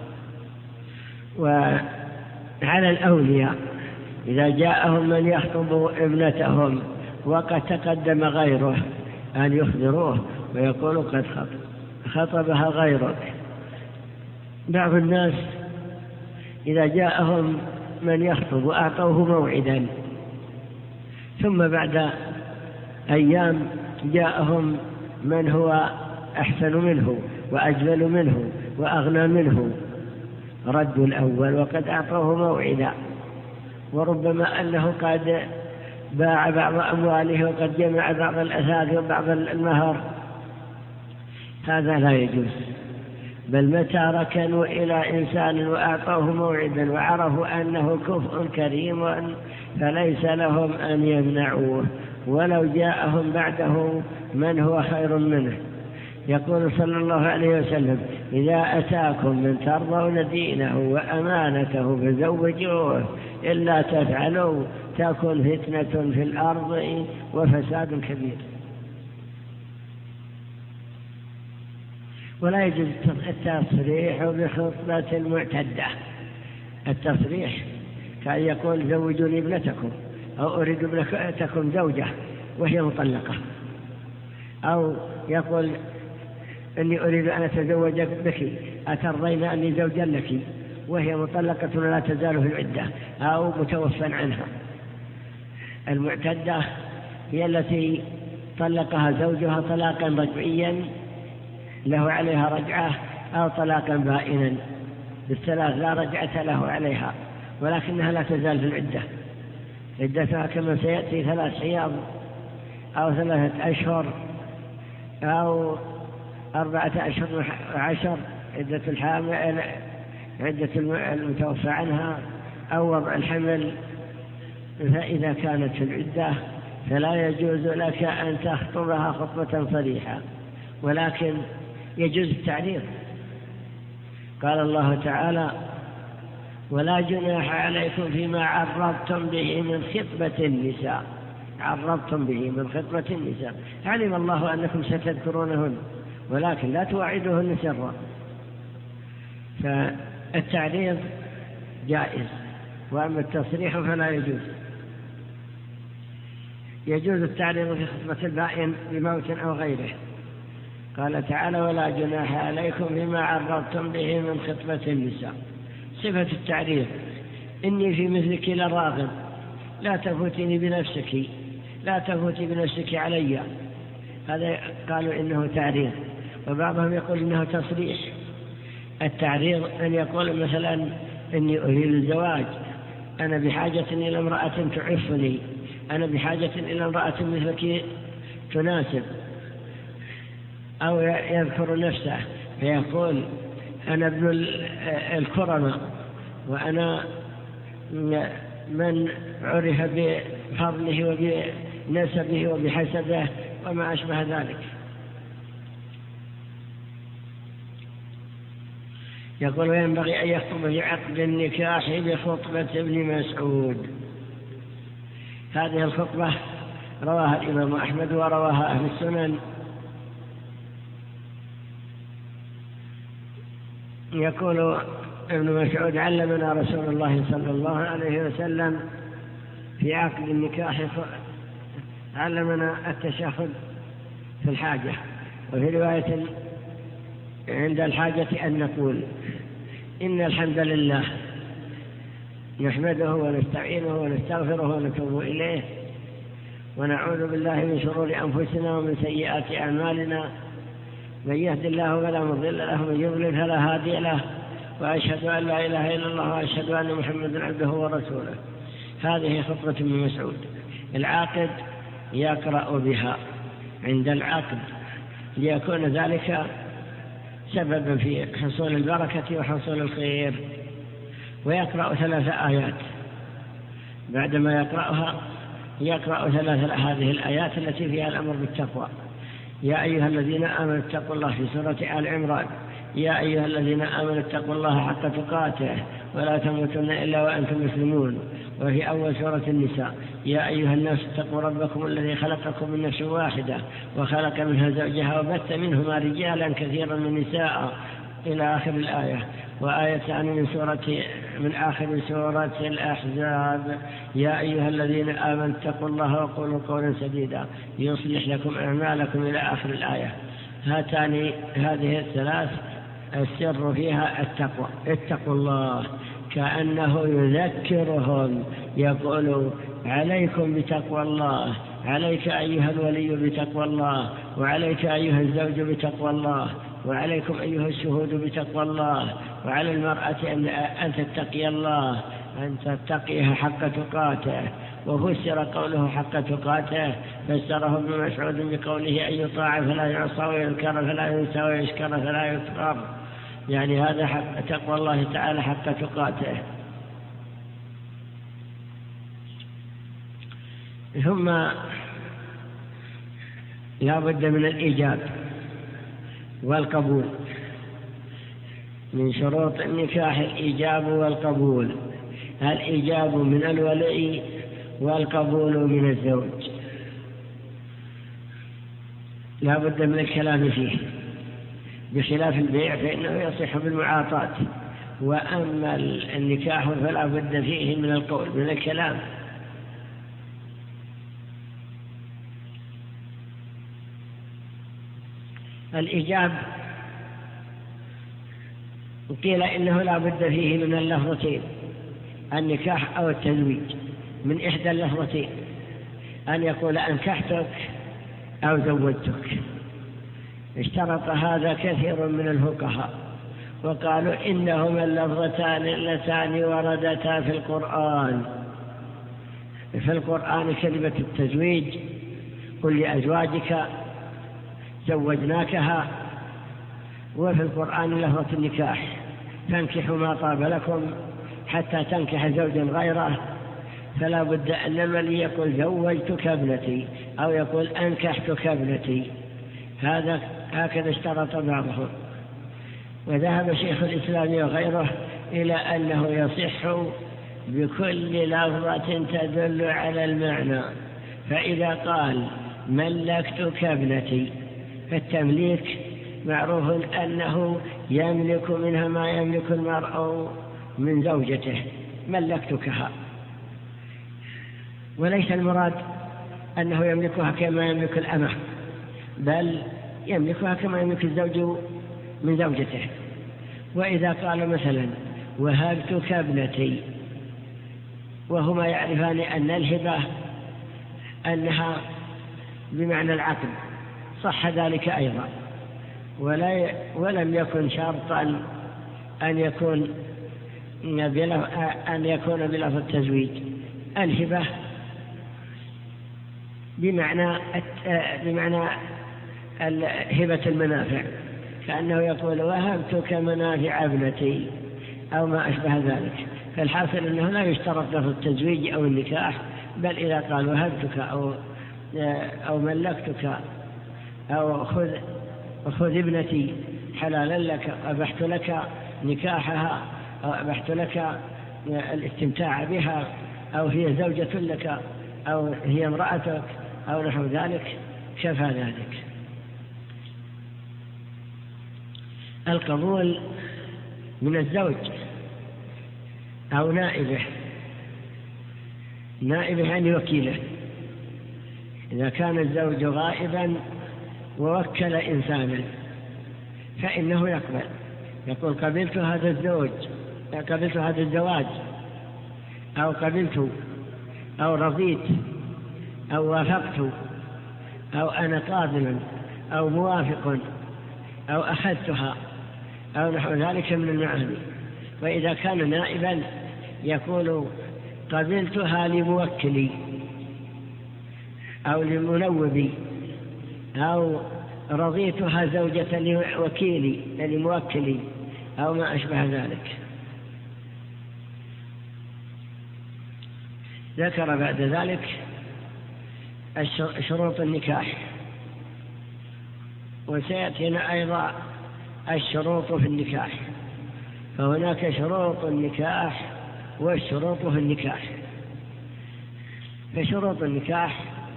وعلى الأولياء إذا جاءهم من يخطب ابنتهم وقد تقدم غيره أن يخبروه ويقولوا قد خطبها غيرك. بعض الناس إذا جاءهم من يخطب وأعطوه موعدا ثم بعد أيام جاءهم من هو أحسن منه وأجمل منه وأغنى منه، ردوا الأول وقد أعطوه موعدا، وربما أنه قد باع بعض أمواله وقد جمع بعض الأثاث وبعض المهر. هذا لا يجوز، بل متى ركنوا إلى إنسان وأعطوه موعدا وعرفوا أنه كفء كريم فليس لهم أن يمنعوه ولو جاءهم بعده من هو خير منه. يقول صلى الله عليه وسلم: إذا أتاكم من ترضون دينه وأمانته فزوجوه، إلا تفعلوا تكن فتنة في الأرض وفساد كبير. ولا يجوز التصريح بخطبة المعتدة. التصريح كأن يقول: زوجوني ابنتكم، أو أريد ابنتكم زوجة وهي مطلقة، أو يقول: إني أريد أن أتزوج بك، أترضين أني زوجا لك، وهي مطلقة ولا تزال في العدة أو متوفى عنها. المعتدة هي التي طلقها زوجها طلاقا رجعيا له عليها رجعة، أو طلاقا بائنا بالثلاث لا رجعة له عليها، ولكنها لا تزال في العدة. عدتها كما سيأتي 3 حيض أو 3 أشهر أو 4 أشهر و10، عدة الحامل، عدة المتوفى عنها، أو وضع الحمل. فإذا كانت في العدة فلا يجوز لك أن تخطبها خطبة صريحة، ولكن يجوز التعريض. قال الله تعالى: ولا جناح عليكم فيما عرضتم به من خطبة النساء. عرضتم به من خطبة النساء، علم الله أنكم ستذكرونهن ولكن لا تواعدوهن سرا. فالتعريض جائز، وأما التصريح فلا يجوز. يجوز التعريض في خطبة البائن بموت أو غيره. قال تعالى: ولا جناح عليكم فيما عرضتم به من خطبة النساء. صفة التعريض: إني في مثلك لراغب، لا تفوتني بنفسك، لا تفوتي بنفسك علي. هذا قالوا إنه تعريض، وبعضهم يقول إنه تصريح. التعريض أن يقول مثلا: إني أريد الزواج، أنا بحاجة إلى امرأة تعفني، أنا بحاجة إلى امرأة مثلك تناسب. أو يذكر نفسه فيقول: أنا ابن الكرماء، وأنا من عرف بفضله وبنسبه وبحسبه وما أشبه ذلك. يقول: وينبغي أن يخطب في عقد النكاح بخطبة ابن مسعود. هذه الخطبة رواها الإمام أحمد ورواها أهل السنن. يقول ابن مسعود: علمنا رسول الله صلى الله عليه وسلم في عقد النكاح، علمنا التشهد في الحاجة، وفي رواية عند الحاجة أن نقول: إن الحمد لله نحمده ونستعينه ونستغفره ونتوب إليه، ونعوذ بالله من شرور أنفسنا ومن سيئات أعمالنا، من يهد الله فلا مضل له ومن يضلل فلا هادي له، وأشهد أن لا إله إلا الله وأشهد أن محمدا عبده ورسوله. هذه خطبة ابن مسعود. العاقد يقرأ بها عند العقد ليكون ذلك سببا في حصول البركة وحصول الخير، ويقرأ 3 آيات. بعدما يقرأها يقرأ 3 هذه الآيات التي فيها الأمر بالتقوى. يا أيها الذين آمنوا اتقوا الله في سورة آل عمران، يا أيها الذين آمنوا اتقوا الله حق تقاته ولا تموتن إلا وأنتم مسلمون. وفي أول سورة النساء، يا أيها الناس اتقوا ربكم الذي خلقكم من نفس واحدة وخلق منها زوجها وبث منهما رجالا كثيرا من نساء إلى آخر الآية. وآيتان من آخر سورة الأحزاب، يا أيها الذين آمنوا اتقوا الله وقولوا قولا سديدا يصلح لكم أعمالكم إلى آخر الآية. هذه الثلاث السر فيها التقوى، اتقوا الله، كأنه يذكرهم يقول عليكم بتقوى الله، عليك أيها الولي بتقوى الله، وعليك أيها الزوج بتقوى الله، وعليكم أيها الشهود بتقوى الله، وعلى المرأة أن تتقي الله، أن تتقيها حق تقاته. وفسر قوله حق تقاته، فسره ابن مسعود بقوله أن يطاع فلا يعصى ويذكر فلا ينسى ويشكر فلا يكفر، يعني هذا حق تقوى الله تعالى حق تقاته. ثم لا بد من الإيجاب والقبول. من شروط النكاح الإيجاب والقبول، الإيجاب من الولي والقبول من الزوج، لا بد من الكلام فيه، بخلاف البيع فإنه يصح بالمعاطاة. وأما النكاح فلا بد فيه من القول، من الكلام. الإيجاب قيل إنه لا بد فيه من اللفظتين، النكاح أو التزويج، من إحدى اللفظتين، أن يقول أنكحتك أو زوجتك. اشترط هذا كثير من الفقهاء وقالوا إنهما اللفظتان اللتان وردتا في القرآن كلمة التزويج، قل لأزواجك زوجناكها، وفي القرآن لفظة النكاح فانكحوا ما طاب لكم حتى تنكح زوجا غيره. فلا بد أن الولي يقول زوجتك ابنتي أو يقول أنكحتك ابنتي، هكذا اشترط بعضهم. وذهب شيخ الإسلام وغيره إلى أنه يصح بكل لفظة تدل على المعنى. فإذا قال ملكتك ابنتي، فالتمليك معروف أنه يملك منها ما يملك المرء من زوجته، ملكتكها، وليس المراد أنه يملكها كما يملك الأمة، بل يملكها كما يملك الزوج من زوجته. وإذا قال مثلا وهبتك ابنتي، وهما يعرفان أن الهبة أنها بمعنى العقد، صح ذلك أيضا، ولم يكن شرطا أن يكون بلفظ التزويج. الهبة بمعنى هبة المنافع، كأنه يقول وهبتك منافع ابنتي أو ما أشبه ذلك. فالحاصل أنه لا يشترط له التزويج أو النكاح، بل إذا قال وهبتك أو ملكتك أو خذ ابنتي حلالا لك، أبحت لك نكاحها أو أبحت لك الاستمتاع بها، أو هي زوجة لك أو هي امرأتك أو نحو ذلك، كفى ذلك. القبول من الزوج أو نائبه يعني وكيله. إذا كان الزوج غائبا ووكل إنسانا فإنه يقول قبلت هذا الزواج أو قبلت أو رضيت أو وافقت أو أنا قابل أو موافق أو أخذتها أو نحو ذلك من المعاني. وإذا كان نائبا يقول قبلتها لموكلي أو لمنوبي أو رضيتها زوجة لوكيلي لموكلي أو ما أشبه ذلك. ذكر بعد ذلك شروط النكاح، وسيأتينا أيضا الشروط في النكاح. فهناك شروط النكاح والشروط في النكاح. فشروط النكاح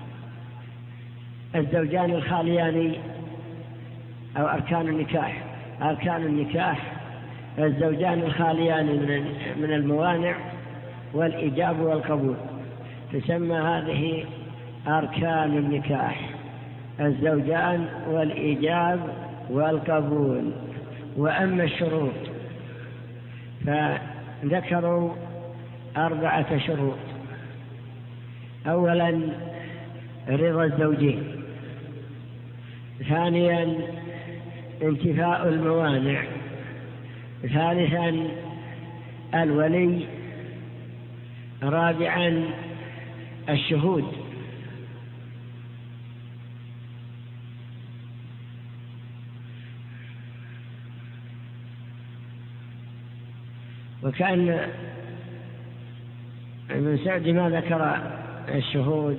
الزوجان الخاليان أو أركان النكاح الزوجان الخاليان من الموانع والإيجاب والقبول، تسمى هذه أركان النكاح، الزوجان والإيجاب والقبول. وأما الشروط فذكروا 4 شروط. أولا رضا الزوجين، ثانيا انتفاء الموانع، ثالثا الولي، رابعا الشهود، وكأن ابن سعد ما ذكر الشهود.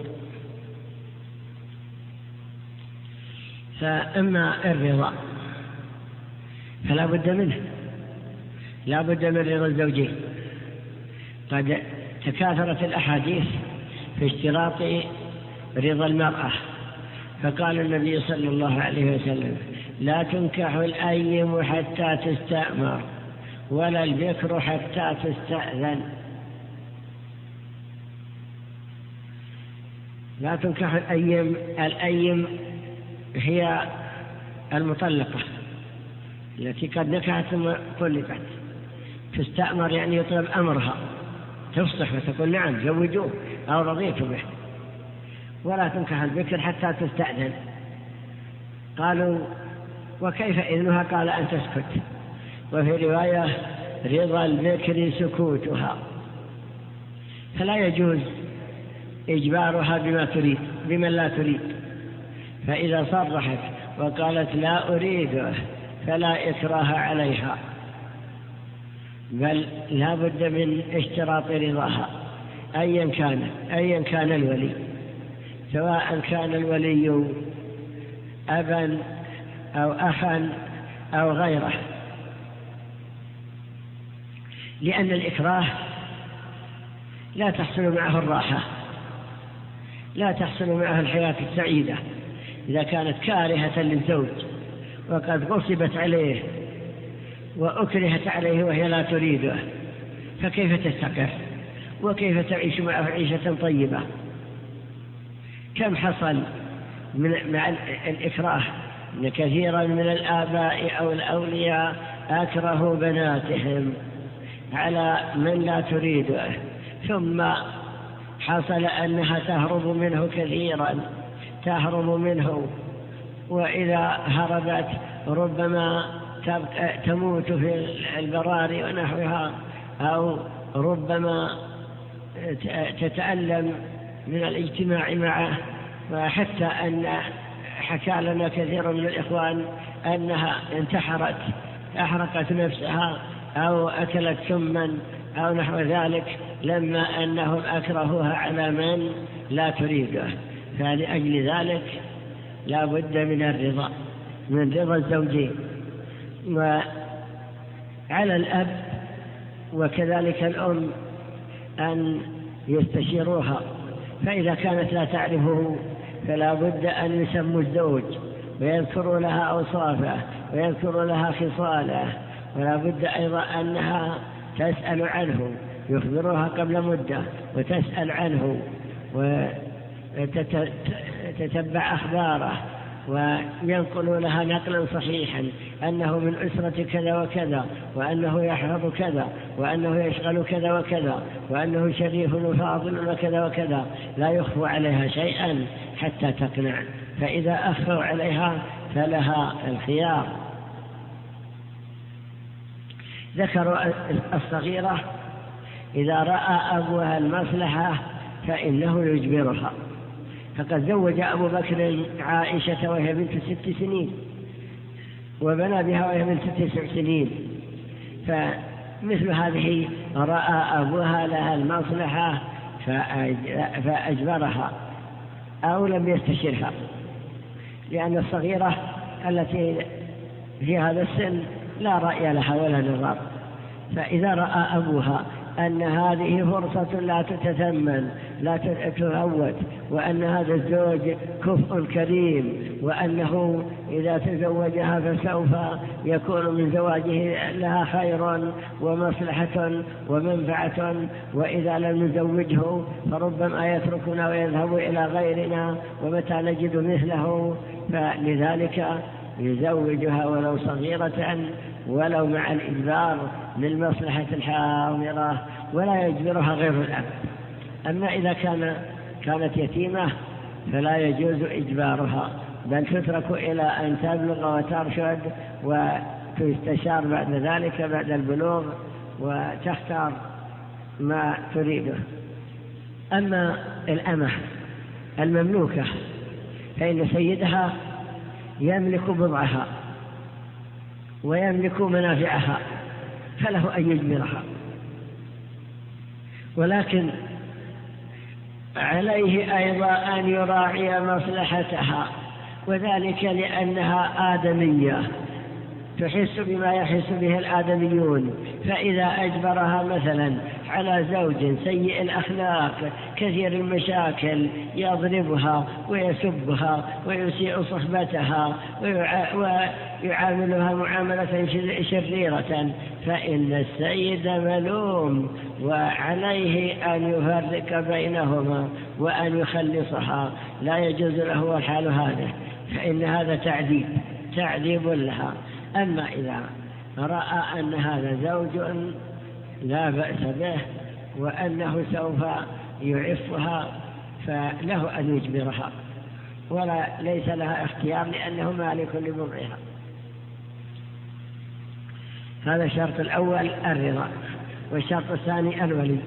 فأما الرضا فلا بد منه، لا بد من رضا الزوجين. قد تكاثرت الأحاديث في اشتراط رضا المرأة، فقال النبي صلى الله عليه وسلم لا تنكح الأيم حتى تستأمر ولا البكر حتى تستأذن. لا تنكح الأيم هي المطلقة التي قد نكحت ثم طلقت، تستأمر يعني يطلب أمرها، تفصح وتقول نعم زوجوه أو رضيت به. ولا تنكح البكر حتى تستأذن. قالوا وكيف إذنها؟ قال أن تسكت. وفي رواية رضا البكر سكوتها، فلا يجوز إجبارها بما تريد بمن لا تريد. فإذا صرحت وقالت لا أريده فلا إكراه عليها، بل لا بد من اشتراط رضاها أيا كان الولي، سواء كان الولي أبا أو أخا أو غيره. لأن الإكراه لا تحصل معه الراحة، لا تحصل معه الحياة السعيدة. إذا كانت كارهة للزوج وقد غصبت عليه وأكرهت عليه وهي لا تريده، فكيف تستقر وكيف تعيش معه عيشة طيبة؟ كم حصل مع الإكراه إن كثيرا من الآباء أو الأولياء أكرهوا بناتهم على من لا تريده، ثم حصل أنها تهرب منه كثيرا، تهرب منه، وإذا هربت ربما تموت في البراري ونحوها، أو ربما تتألم من الاجتماع معه. وحتى أن حكى لنا كثير من الإخوان أنها انتحرت، أحرقت نفسها أو أكلت سما أو نحو ذلك، لما أنهم أكرهوها على من لا تريده. فلأجل ذلك لا بد من الرضا، من رضا الزوجين. وعلى الأب وكذلك الأم أن يستشيروها، فإذا كانت لا تعرفه فلا بد أن يسموا الزوج ويذكروا لها أوصافه ويذكروا لها خصاله، ولا بد أيضا أنها تسأل عنه، يخبروها قبل مدة وتسأل عنه وتتبع أخباره وينقل لها نقلا صحيحا أنه من أسرة كذا وكذا، وأنه يحفظ كذا، وأنه يشغل كذا وكذا، وأنه شريف وفاضل وكذا وكذا، لا يخفو عليها شيئا حتى تقنع. فإذا أخفوا عليها فلها الخيار. ذكروا الصغيرة إذا رأى أبوها المصلحة فإنه يجبرها، فقد زوج أبو بكر عائشة وهي بنت 6 سنين، وبنى بها وهي بنت 9 سنين، فمثل هذه رأى أبوها لها المصلحة فأجبرها أو لم يستشرها، لأن الصغيرة التي في هذا السن لا رأي لها ولا نظر. فإذا رأى أبوها أن هذه فرصة لا تتثمن لا تفوت، وأن هذا الزوج كفء كريم، وأنه إذا تزوجها فسوف يكون من زواجه لها خير ومصلحة ومنفعة، وإذا لم نزوجه فربما يتركنا ويذهب إلى غيرنا ومتى نجد مثله، فلذلك يزوجها ولو صغيرة ولو مع الإجبار للمصلحة الحاضرة، ولا يجبرها غير الأب. أما إذا كانت يتيمة فلا يجوز إجبارها، بل تترك إلى أن تبلغ وترشد وتستشار بعد ذلك بعد البلوغ وتختار ما تريده. أما الأمة المملوكة فإن سيدها يملك بضعها ويملك منافعها فله أن يجبرها، ولكن عليه أيضا أن يراعي مصلحتها، وذلك لأنها آدمية تحس بما يحس به الآدميون. فإذا أجبرها مثلا على زوج سيء الأخلاق كثير المشاكل يضربها ويسبها ويسيء صحبتها ويعاملها معاملة شريرة، فإن السيد ملوم وعليه أن يفرق بينهما وأن يخلصها، لا يجوز له الحال هذا، فإن هذا تعذيب لها. أما إذا رأى أن هذا زوج لا بأس به وأنه سوف يعفها فله أن يجبرها، ليس لها اختيار لأنه مالك لبضعها. هذا الشرط الأول الرضا. والشرط الثاني الولي،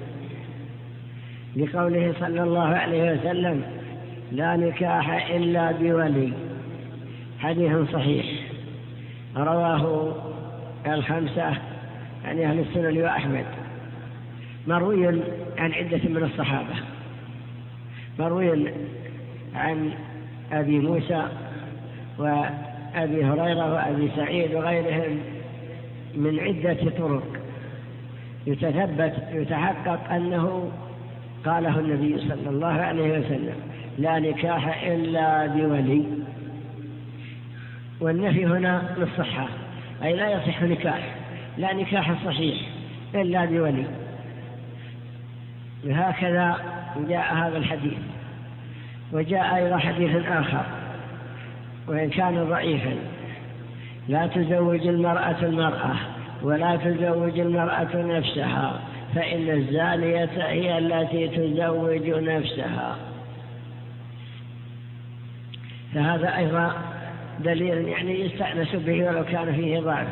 لقوله صلى الله عليه وسلم: لا نكاح إلا بولي، حديث صحيح رواه 5 يعني أهل السنن وأحمد، مروي عن عدة من الصحابة، مروي عن أبي موسى وأبي هريرة وأبي سعيد وغيرهم من عدة طرق يتحقق أنه قاله النبي صلى الله عليه وسلم: لا نكاح إلا بولي. والنفي هنا للصحة، أي لا يصح نكاح، لا نكاح صحيح إلا بولي. وهكذا جاء هذا الحديث. وجاء أيضا حديث آخر وإن كان ضعيفا: لا تزوج المرأة ولا تزوج المرأة نفسها، فإن الزانية هي التي تزوج نفسها. فهذا أيضا دليل يعني يستأنس به ولو كان فيه ضعف.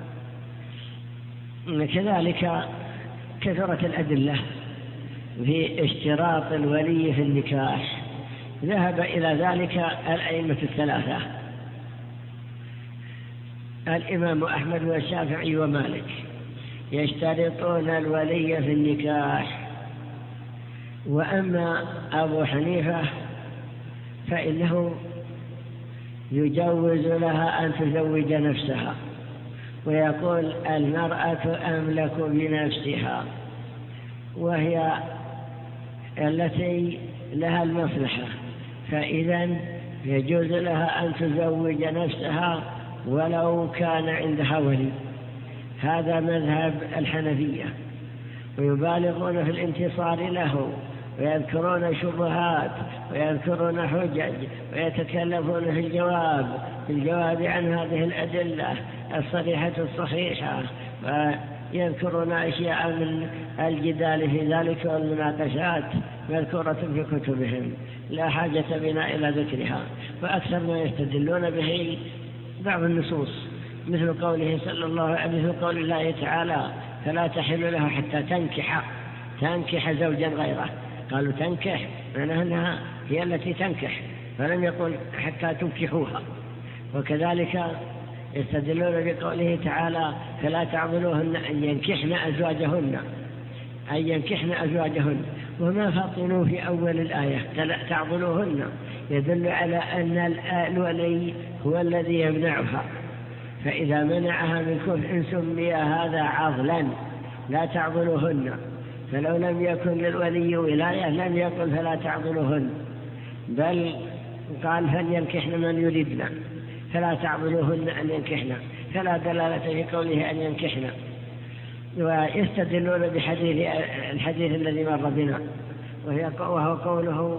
كذلك كثرة الأدلة في اشتراط الولي في النكاح، ذهب إلى ذلك الأئمة 3: الإمام أحمد والشافعي ومالك يشترطون الولي في النكاح. وأما أبو حنيفة فإنه يجوز لها أن تزوج نفسها، ويقول: المرأة أملك بنفسها، وهي التي لها المصلحة، فإذا يجوز لها أن تزوج نفسها ولو كان عندها ولي. هذا مذهب الحنفية، ويبالغون في الانتصار له ويذكرون شبهات ويذكرون حجج ويتكلفون في الجواب عن هذه الأدلة الصريحة الصحيحة، ويذكرون أشياء من الجدال في ذلك والمناقشات مذكورة في كتبهم لا حاجة بنا إلى ذكرها. وأكثر ما يستدلون به بعض النصوص مثل مثل قول الله تعالى: فلا تحل له حتى تنكح زوجا غيره. قالوا تنكح معناها أنها هي التي تنكح، فلم يقل حتى تنكحوها. وكذلك يستدلون بقوله تعالى: فلا تعضلوهن أن ينكحن أزواجهن، وما فطنوا في أول الآية تعضلوهن يدل على أن الولي هو الذي يمنعها، فإذا منعها من كفء سمي هذا عضلا. لا تعضلوهن، فلو لم يكن للولي ولاية لم يقل فلا تعضلوهن، بل قال فلينكحن من يريدن، فلا تعضلوهن أن ينكحن، فلا دلالة في قوله أن ينكحن. ويستدلون الحديث الذي مر بنا، وهو قوله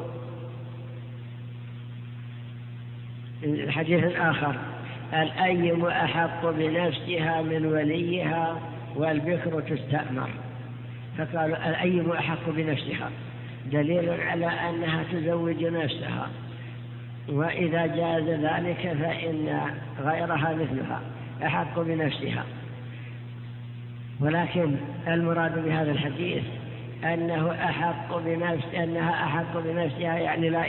الحديث الآخر: الأيم أحق بنفسها من وليها والبكر تستأمر. فقالوا الأيم أحق بنفسها دليل على أنها تزوج نفسها، وإذا جاز ذلك فإن غيرها مثلها أحق بنفسها. ولكن المراد بهذا الحديث أنها أحق بنفسها، يعني لا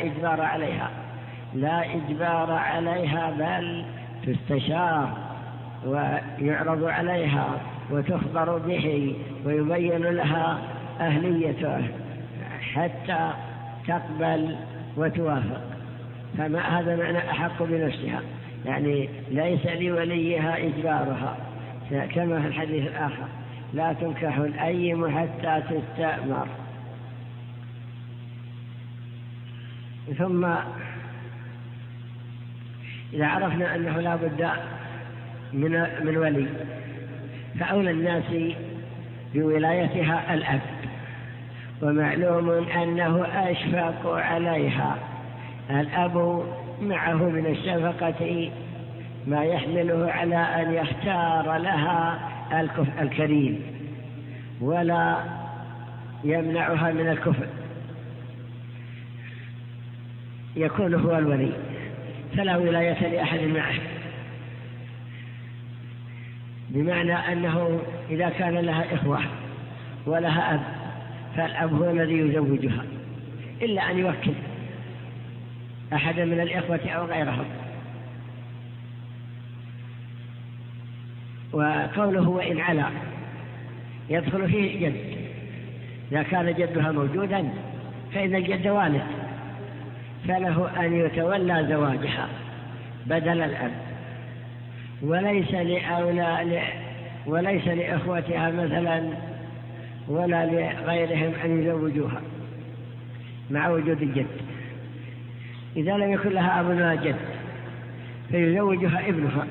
إجبار عليها بل تستشار ويعرض عليها وتخبر به ويبين لها أهليته حتى تقبل وتوافق. هذا معنى أحق بنفسها، يعني ليس لوليها إجبارها، كما في الحديث الآخر: لا تنكح الأيم حتى تستأمر. ثم إذا عرفنا أنه لا بد من ولي، فأولى الناس بولايتها الأب، ومعلوم أنه أشفق عليها. الأب معه من الشفقة ما يحمله على أن يختار لها الكريم ولا يمنعها من الكفر، يكون هو الولي، فلا ولاية لأحد معه. بمعنى أنه إذا كان لها إخوة ولها أب فالأب هو الذي يزوجها، إلا أن يوكل أحد من الإخوة أو غيرهم. وقوله وإن علا يدخل فيه جد، إذا كان جدها موجودا فإن الجد والد، فله أن يتولى زواجها بدل الأب، وليس لإخوتها مثلا ولا لغيرهم أن يزوجوها مع وجود الجد. إذا لم يكن لها أب ولا جد فيزوجها ابنها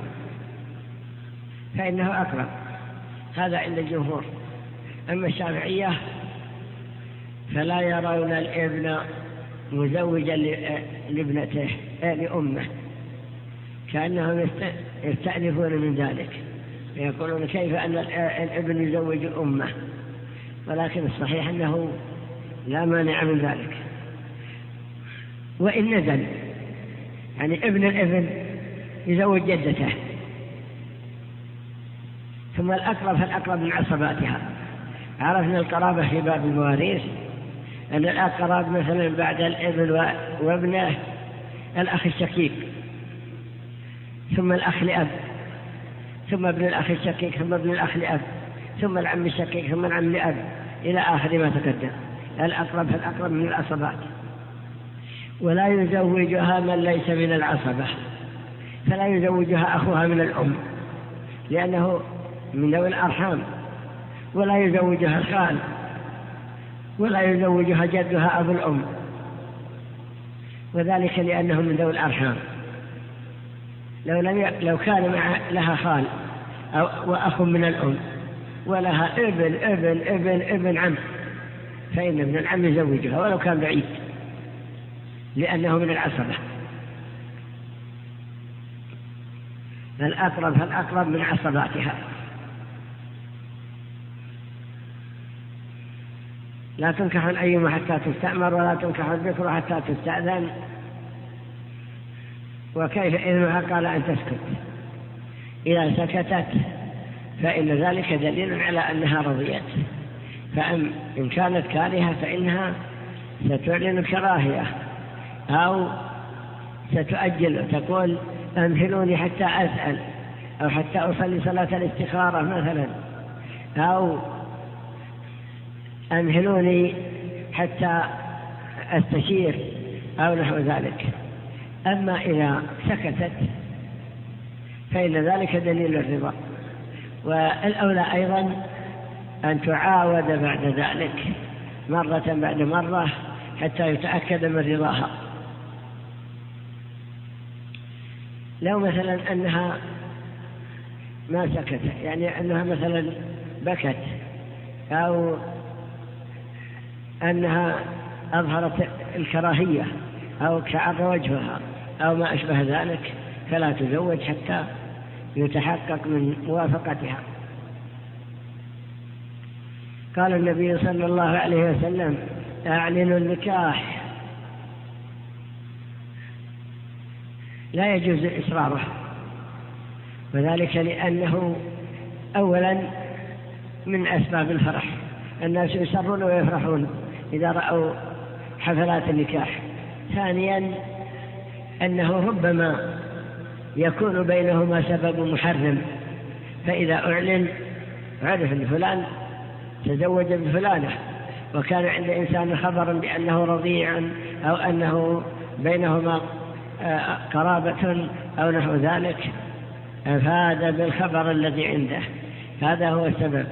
فإنه أقرب، هذا عند الجمهور. أما الشافعية فلا يرون الابن مزوجا لابنته لأمه، كأنهم يستأنفون من ذلك، يقولون كيف أن الابن يزوج أمه، ولكن الصحيح أنه لا مانع من ذلك. وإن نزل يعني ابن الابن يزوج جدته، ثم الأقرب فالأقرب من عصباتها. عرفنا القرابة في باب المواريث أن الأقرب مثلا بعد الابن وابنه الأخ الشقيق، ثم الأخ لأب، ثم ابن الأخ الشقيق، ثم ابن الأخ لأب، ثم العم الشقيق، ثم العم لأب، إلى آخر ما تقدم. الأقرب فالأقرب من العصبات. ولا يزوجها من ليس من العصبة، فلا يزوجها أخوها من الأم لأنه من ذوي الأرحام، ولا يزوجها الخال، ولا يزوجها جدها أبو الأم، وذلك لأنه من ذوي الأرحام. لو كان لها خال وأخ من الأم ولها ابن عم فإن ابن العم يزوجها ولو كان بعيد، لأنه من العصبة. الأقرب فالأقرب من عصباتها. لا تنكح الأيم حتى تستأمر ولا تنكح الذكر حتى تستأذن. وكيف إذنها؟ قال أن تسكت. إذا سكتت فإن ذلك دليل على أنها رضيت. فإن كانت كارهة فإنها ستعلن الكراهية أو ستؤجل وتقول أمهلوني حتى أسأل، أو حتى أصلي صلاة الاستخارة مثلا، أو أمهلوني حتى أستشير أو نحو ذلك. أما إذا سكتت فإن ذلك دليل الرضا. والأولى أيضا أن تعاود بعد ذلك مرة بعد مرة حتى يتأكد من رضاها. لو مثلا أنها ما سكت، يعني أنها مثلا بكت أو أنها أظهرت الكراهية أو شعر وجهها أو ما أشبه ذلك، فلا تزوج حتى يتحقق من موافقتها. قال النبي صلى الله عليه وسلم: أعلنوا النكاح. لا يجوز إصراره، وذلك لأنه أولا من أسباب الفرح، الناس يسرون ويفرحون إذا رأوا حفلات النكاح. ثانيا أنه ربما يكون بينهما سبب محرم، فإذا أعلن عرف أن فلان تزوج بفلانة وكان عند إنسان خبر بأنه رضيع أو أنه بينهما قرابة أو نحو ذلك، أفاد بالخبر الذي عنده. هذا هو السبب.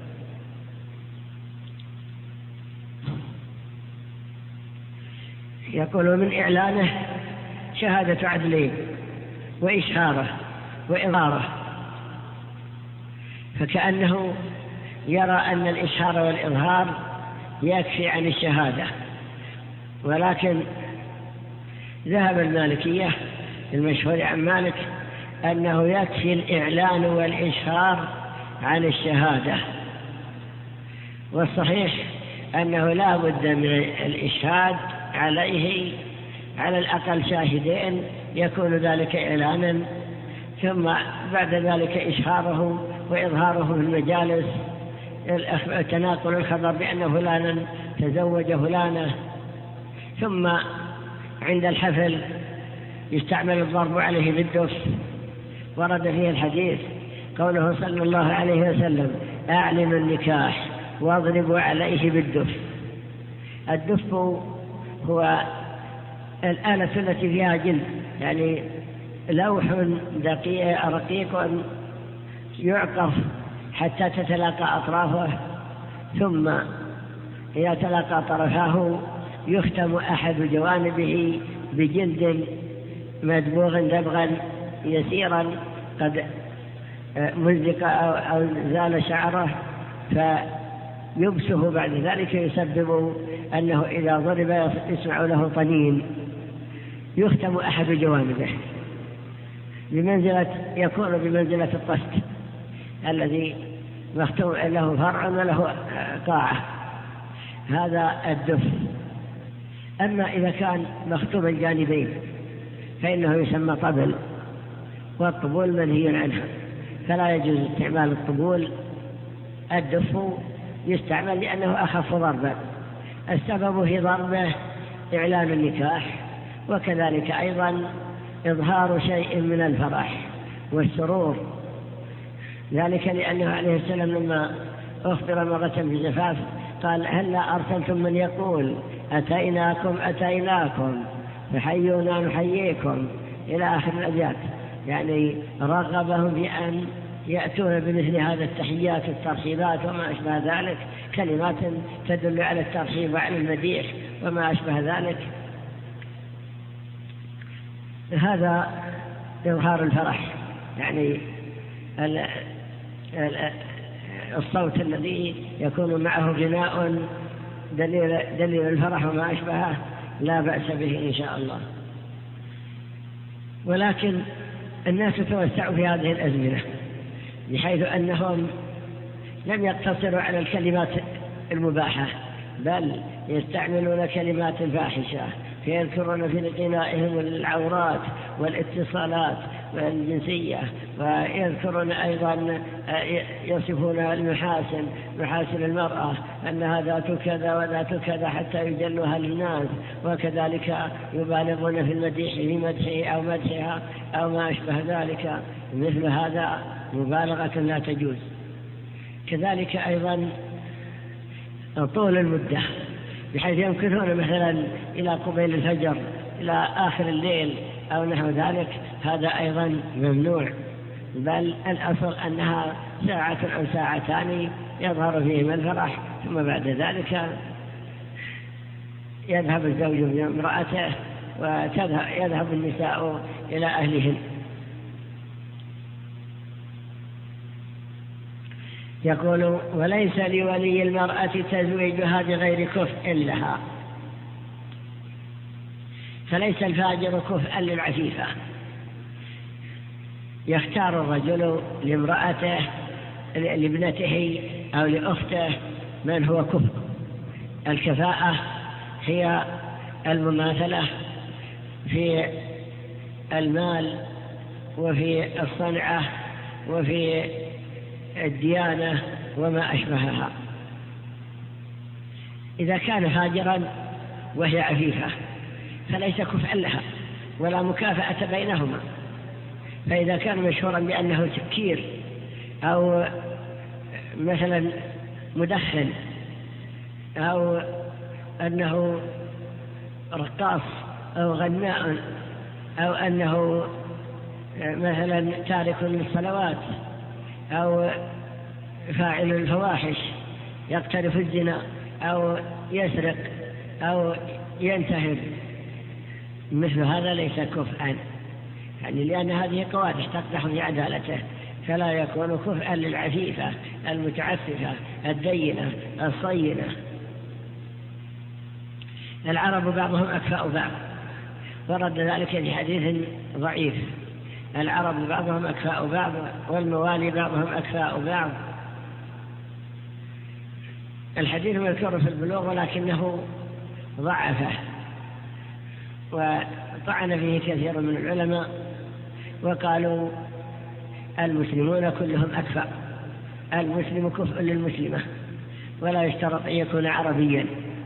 يقول: من إعلانه شهادة عدلين وإشهاره وإظهاره، فكأنه يرى أن الإشهار والإظهار يكفي عن الشهادة. ولكن ذهب المالكية المشهور عن مالك أنه يكفي الإعلان والإشهار عن الشهادة، والصحيح أنه لا بد من الإشهاد عليه على الأقل شاهدين، يكون ذلك إعلانا، ثم بعد ذلك إشهاره وإظهاره في المجالس، تناقل الخبر بأن فلانا تزوج فلانة. ثم عند الحفل يستعمل الضرب عليه بالدف، ورد فيه الحديث قوله صلى الله عليه وسلم: أعلنوا النكاح واضربوا عليه بالدف. الدف هو الآلة التي فيها جلد، يعني لوح رقيق يعقف حتى تتلاقى أطرافه، ثم إذا تلاقى طرفاه يختم أحد جوانبه بجلد مدبوغ دبغا يسيرا قد مزق أو زال شعره، فيبسه بعد ذلك، يسبب أنه إذا ضرب يسمع له طنين. يختم أحد جوانبه يكون بمنزلة الطست الذي مختوم له فرع وله قاعة، هذا الدف. أما إذا كان مختوم الجانبين فإنه يسمى طبل، والطبول منهي عنها، فلا يجوز استعمال الطبول. الدف يستعمل لأنه أخف ضربا. السبب في ضربه إعلان النكاح، وكذلك أيضا إظهار شيء من الفرح والسرور، ذلك لأنه عليه السلام لما أخبر مرة بزفاف قال: هلا أرسلتم من يقول أتيناكم فحيونا نحييكم، إلى آخر الأبيات. يعني رغبهم بأن يأتون بمثل هذا التحيات والترحيبات وما أشبه ذلك، كلمات تدل على الترحيب وعلى المديح وما أشبه ذلك. هذا إظهار الفرح، يعني الصوت الذي يكون معه غناء دليل الفرح وما أشبهه لا بأس به إن شاء الله. ولكن الناس توسعوا في هذه الأزمنة بحيث أنهم لم يقتصروا على الكلمات المباحة، بل يستعملون كلمات فاحشة، فيذكرون في لقائهم العورات والاتصالات والجنسية، ويذكرون أيضا يصفون محاسن المرأة أنها ذات كذا وذات كذا حتى يجلوها للناس، وكذلك يبالغون في المديح في مدحه أو مدحها أو ما أشبه ذلك. مثل هذا مبالغة لا تجوز. كذلك أيضا طول المدة بحيث يمكثون مثلا إلى قبيل الفجر إلى آخر الليل أو نحو ذلك، هذا أيضا ممنوع، بل الأصل أنها ساعة أو ساعتان يظهر فيهما الفرح، ثم بعد ذلك يذهب الزوج بامرأته ويذهب النساء إلى أهلهن. يقول: وليس لولي المرأة تزويجها بغير كفء لها، فليس الفاجر كفءا للعفيفة. يختار الرجل لامرأته لابنته أو لأخته من هو كفء. الكفاءة هي المماثلة في المال وفي الصنعة وفي الديانة وما أشبهها. إذا كان فاجرا وهي عفيفة فليس كفءا لها ولا مكافأة بينهما. فإذا كان مشهورا بأنه سكير أو مثلا مدخن أو أنه رقاص أو غناء أو أنه مثلا تارك للصلوات أو فاعل الفواحش يقترف الزنا أو يسرق أو ينتهب، مثل هذا ليس كفءا، يعني لأن هذه قوادح تقدح في عدالته، فلا يكون كفءا للعفيفة المتعففة الدينة الصينة. العرب بعضهم أكفاء بعض، ورد ذلك في حديث ضعيف: العرب بعضهم أكفاء بعض والموالي بعضهم أكفاء بعض. الحديث مذكور في البلوغ ولكنه ضعفه وطعن فيه كثير من العلماء، وقالوا المسلمون كلهم أكفاء، المسلم كفء للمسلمة ولا يشترط أن يكون عربيا.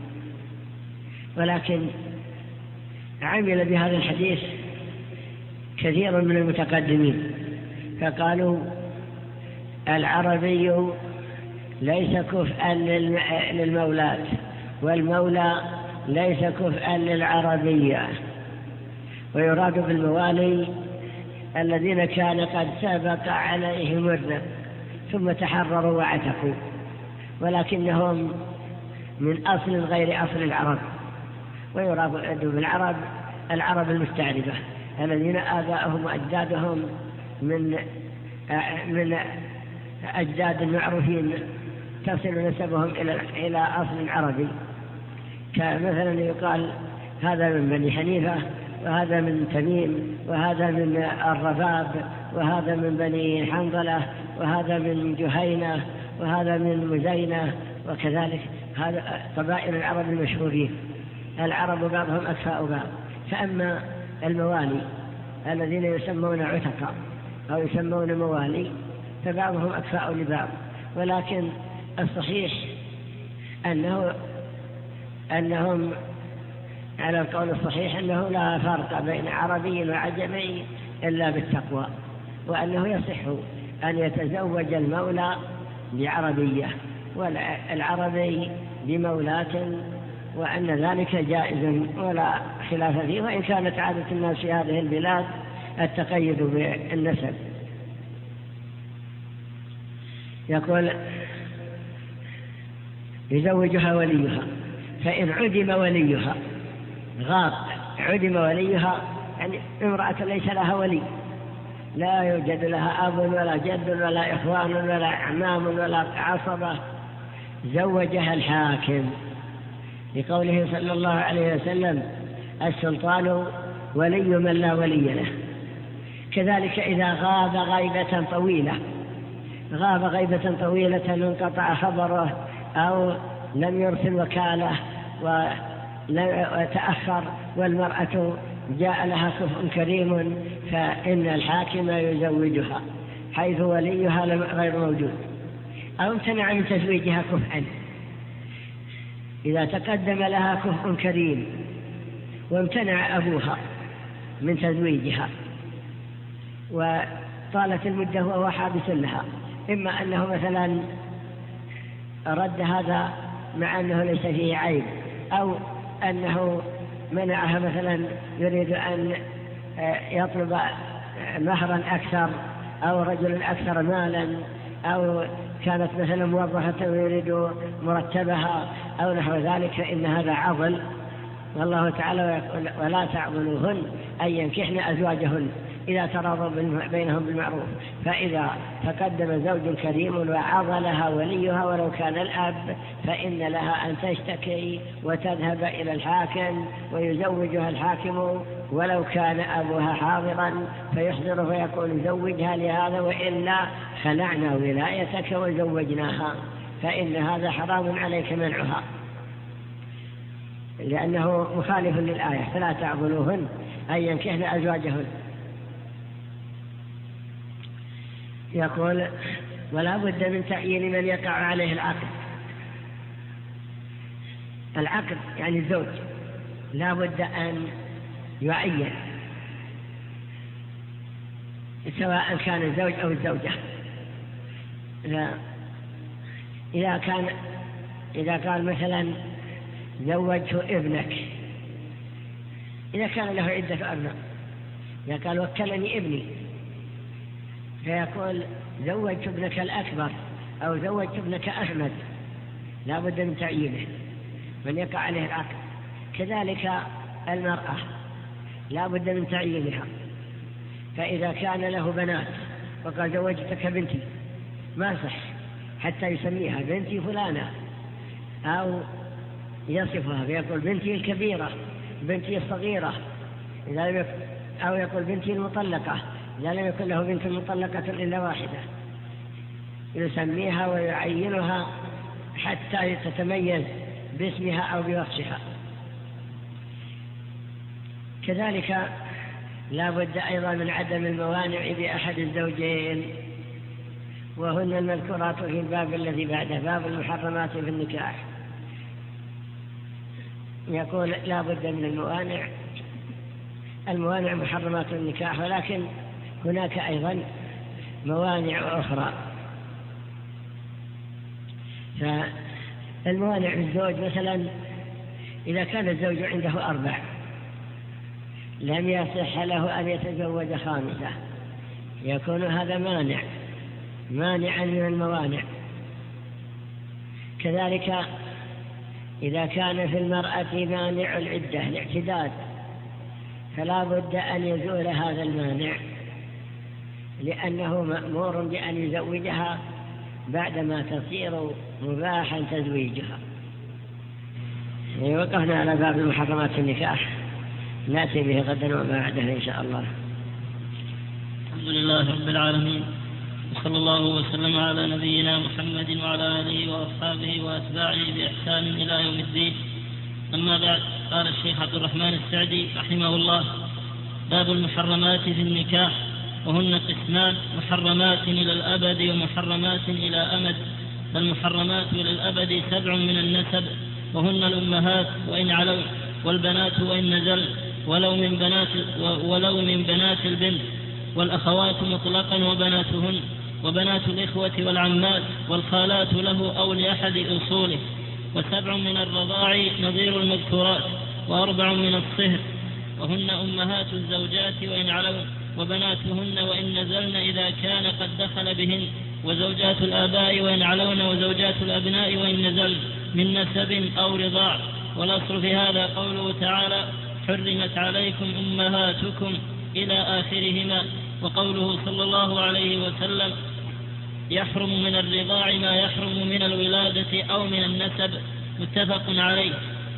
ولكن عمل بهذا الحديث كثير من المتقدمين، فقالوا العربي ليس كفءا للمولات، والمولى ليس كفءا للعربية. ويراد بالموالي الذين كان قد سبق عليهم الرق ثم تحرروا وعتقوا، ولكنهم من أصل غير أصل العرب. ويراد بالعرب العرب المستعربة الذين آباءهم وأجدادهم من أجداد معروفين تصل نسبهم إلى أصل عربي، كمثلا يقال هذا من بني حنيفة، وهذا من تميم، وهذا من الرباب، وهذا من بني حنظلة، وهذا من جهينة، وهذا من مزينة، وكذلك هذا قبائل العرب المشهورين. العرب بعضهم أكفاء بعض. فأما الموالي الذين يسمون عتقاء أو يسمون موالي فبعضهم أكفاء لبعض، ولكن الصحيح أنهم على القول الصحيح أنه لا فرق بين عربي وعجمي إلا بالتقوى، وأنه يصح أن يتزوج المولى بعربية والعربي بمولاة، وأن ذلك جائز ولا خلاف فيه، وإن كانت عادة الناس في هذه البلاد التقيد بالنسب. يقول يزوجها وليها، فإن عدم وليها غاب، عدم وليها يعني امرأة ليس لها ولي، لا يوجد لها أب ولا جد ولا إخوان ولا أعمام ولا عصبة، زوجها الحاكم لقوله صلى الله عليه وسلم: السلطان ولي من لا ولي له. كذلك إذا غاب غيبة طويلة انقطع خبره أو لم يرسل وكالة وتأخر والمرأة جاء لها كفء كريم، فإن الحاكم يزوجها حيث وليها غير موجود، أو امتنع من تزويجها كفءا. إذا تقدم لها كفء كريم وامتنع أبوها من تزويجها وطالت المدة وهو حابس لها، إما أنه مثلا رد هذا مع أنه ليس فيه عيب، أو أنه منعها مثلا يريد أن يطلب مهرا أكثر أو رجل أكثر مالا، أو كانت مثلا موظفة ويريد مرتبها أو نحو ذلك، فإن هذا عضل. والله تعالى يقول: ولا تعضلوهن أن ينكحن أزواجهن إذا تراضوا بينهم بالمعروف. فإذا تقدم زوج كريم وعضلها وليها ولو كان الأب، فإن لها أن تشتكي وتذهب إلى الحاكم ويزوجها الحاكم ولو كان أبوها حاضرا، فيحضر فيقول: زوجها لهذا، وإلا خلعنا ولايتك وزوجناها، فإن هذا حرام عليك منعها، لأنه مخالف للآية: فلا تعضلوهن أن ينكحن أزواجهن. يقول: ولا بد من تعيين من يقع عليه العقد يعني الزوج، لا بد أن يعين، سواء كان الزوج أو الزوجة. إذا قال مثلا: زوجت ابنك، إذا كان له عدة أبناء، إذا قال: وكلني ابني، فيقول: زوجت ابنك الأكبر أو زوجت ابنك أحمد، لا بد من تعيينه من يقع عليه العقد. كذلك المرأة لا بد من تعيينها، فإذا كان له بنات وقال: زوجتك بنتي، ما صح حتى يسميها بنتي فلانة أو يصفها، فيقول: بنتي الكبيرة، بنتي الصغيرة، أو يقول: بنتي المطلقة، إذا لم يكن له بنت مطلقة إلا واحدة، يسميها ويعينها حتى تتميز باسمها أو بوصفها. كذلك لا بد أيضا من عدم الموانع بأحد الزوجين، وهن المذكورات في الباب الذي بعده، باب المحرمات في النكاح. يقول: لا بد من الموانع محرمات النكاح، ولكن هناك أيضا موانع أخرى. فالموانع الزوج مثلا إذا كان الزوج عنده 4 لم يصح له أن يتزوج 5، يكون هذا مانعا من الموانع. كذلك إذا كان في المرأة مانع العدة الاعتداد، فلا بد أن يزول هذا المانع، لأنه مأمور بأن يزوجها بعدما تصير مباحا تزويجها. وقفنا على باب محرمات النكاح، نأتي به غدا وما بعده إن شاء الله. الحمد لله رب العالمين، وصلى الله وسلم على نبينا محمد وعلى آله وأصحابه وأتباعه بإحسان إلى يوم الدين. أما بعد، قال الشيخ عبد الرحمن السعدي رحمه الله: باب المحرمات في النكاح، وهن قسمان: محرمات إلى الأبد ومحرمات إلى أمد. فالمحرمات إلى الأبد 7 من النسب، وهن الأمهات وإن علوا، والبنات وإن نزل، ولو من بنات البنت، والأخوات مطلقا وبناتهن، وبنات الإخوة والعمات، والخالات له أو لأحد أصوله. 7 من الرضاع نظير المذكورات، و4 من الصهر، وهن أمهات الزوجات وإن علوا، وبناتهن وإن نزلن إذا كان قد دخل بهن، وزوجات الآباء وإن علون، وزوجات الأبناء وإن نزلن من نسب أو رضاع. والأصل في هذا قوله تعالى: حرمت عليكم أمهاتكم إلى آخرهما، وقوله صلى الله عليه وسلم: يحرم من الرضاع ما يحرم من الولادة أو من النسب، متفق عليه.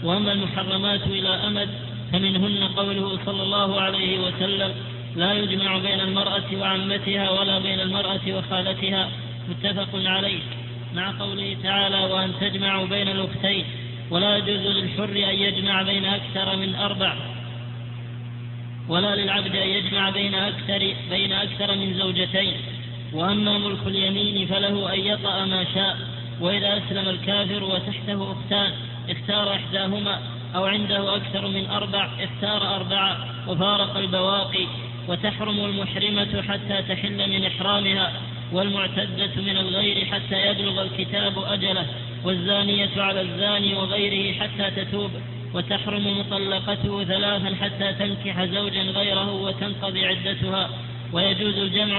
وأما المحرمات إلى أمد فمنهن قوله صلى الله عليه وسلم: لا يجمع بين المرأة وعمتها ولا بين المرأة وخالتها، متفق عليه، مع قوله تعالى: وأن تجمعوا بين الأختين، ولا يجوز للحر أن يجمع بين أكثر من 4، ولا للعبد أن يجمع بين أكثر من زوجتين. وأما ملك اليمين فله أن يطأ ما شاء، وإذا أسلم الكافر وتحته أختان اختار إحداهما، أو عنده أكثر من 4 اختار 4 وفارق البواقي. وتحرم المحرمة حتى تحل من إحرامها، والمعتدة من الغير حتى يبلغ الكتاب أجله، والزانية على الزاني وغيره حتى تتوب. وتحرم مطلقته 3 حتى تنكح زوجا غيره وتنقضي عدتها. ويجوز الجمع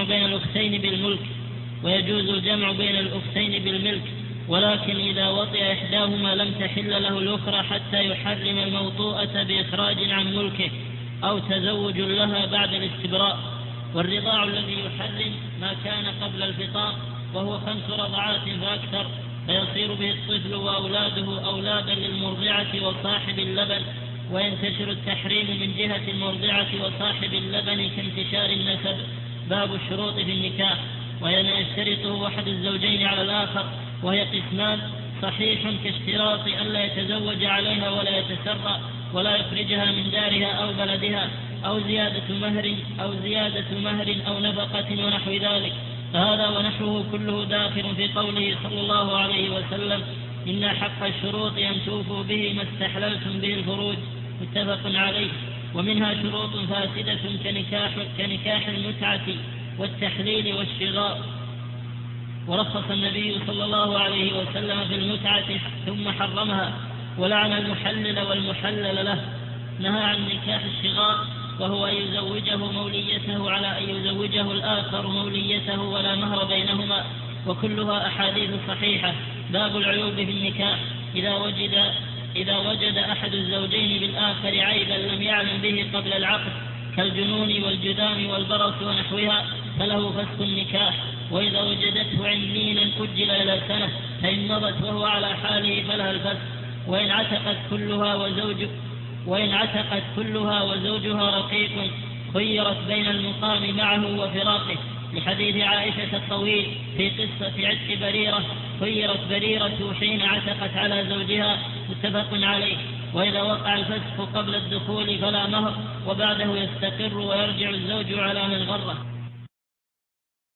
بين الأختين بالملك، ولكن إذا وطئ إحداهما لم تحل له الأخرى حتى يحرم الموطوءة بإخراج عن ملكه أو تزوج لها بعد الاستبراء. والرضاع الذي يحرم ما كان قبل الفطام، وهو 5 رضعات فأكثر، فيصير به الطفل وأولاده أولادا للمرضعة وصاحب اللبن. وينتشر التحريم من جهة المرضعة وصاحب اللبن كانتشار النسب. باب الشروط في النكاح، وأن يشترطه أحد الزوجين على الآخر، وهي قسمان: صحيح كاشتراط ألا يتزوج عليها ولا يتسرى ولا يخرجها من دارها أو بلدها، أو زيادة مهر أو نفقة ونحو ذلك. فهذا ونحوه كله داخل في قوله صلى الله عليه وسلم: إن حق الشروط أن توفوا به ما استحللتم به الفروج، متفق عليه. ومنها شروط فاسدة كنكاح المتعة والتحليل والشغار. ورخص النبي صلى الله عليه وسلم في المتعة ثم حرمها، ولعن المحلل والمحلل له. نهى عن نكاح الشغار، وهو أن يزوجه موليته على أن يزوجه الآخر موليته ولا مهر بينهما، وكلها أحاديث صحيحة. باب العيوب في النكاح، إذا وجد أحد الزوجين بالآخر عيبا لم يعلم به قبل العقد كالجنون والجذام والبرص ونحوها فله فسخ النكاح. وإذا وجدته عنينا أجل إلى 1 سنة، فإن مضت وهو على حاله فلها الفسخ. وإن عتقت كلها وزوجها رقيق خيرت بين المقام معه وفراقه، لحديث عائشة الطويل في قصة عتق بريرة: خيرت بريرة حين عتقت على زوجها، متفق عليه. وإذا وقع الفسخ قبل الدخول فلا مهر، وبعده يستقر ويرجع الزوج على من غره.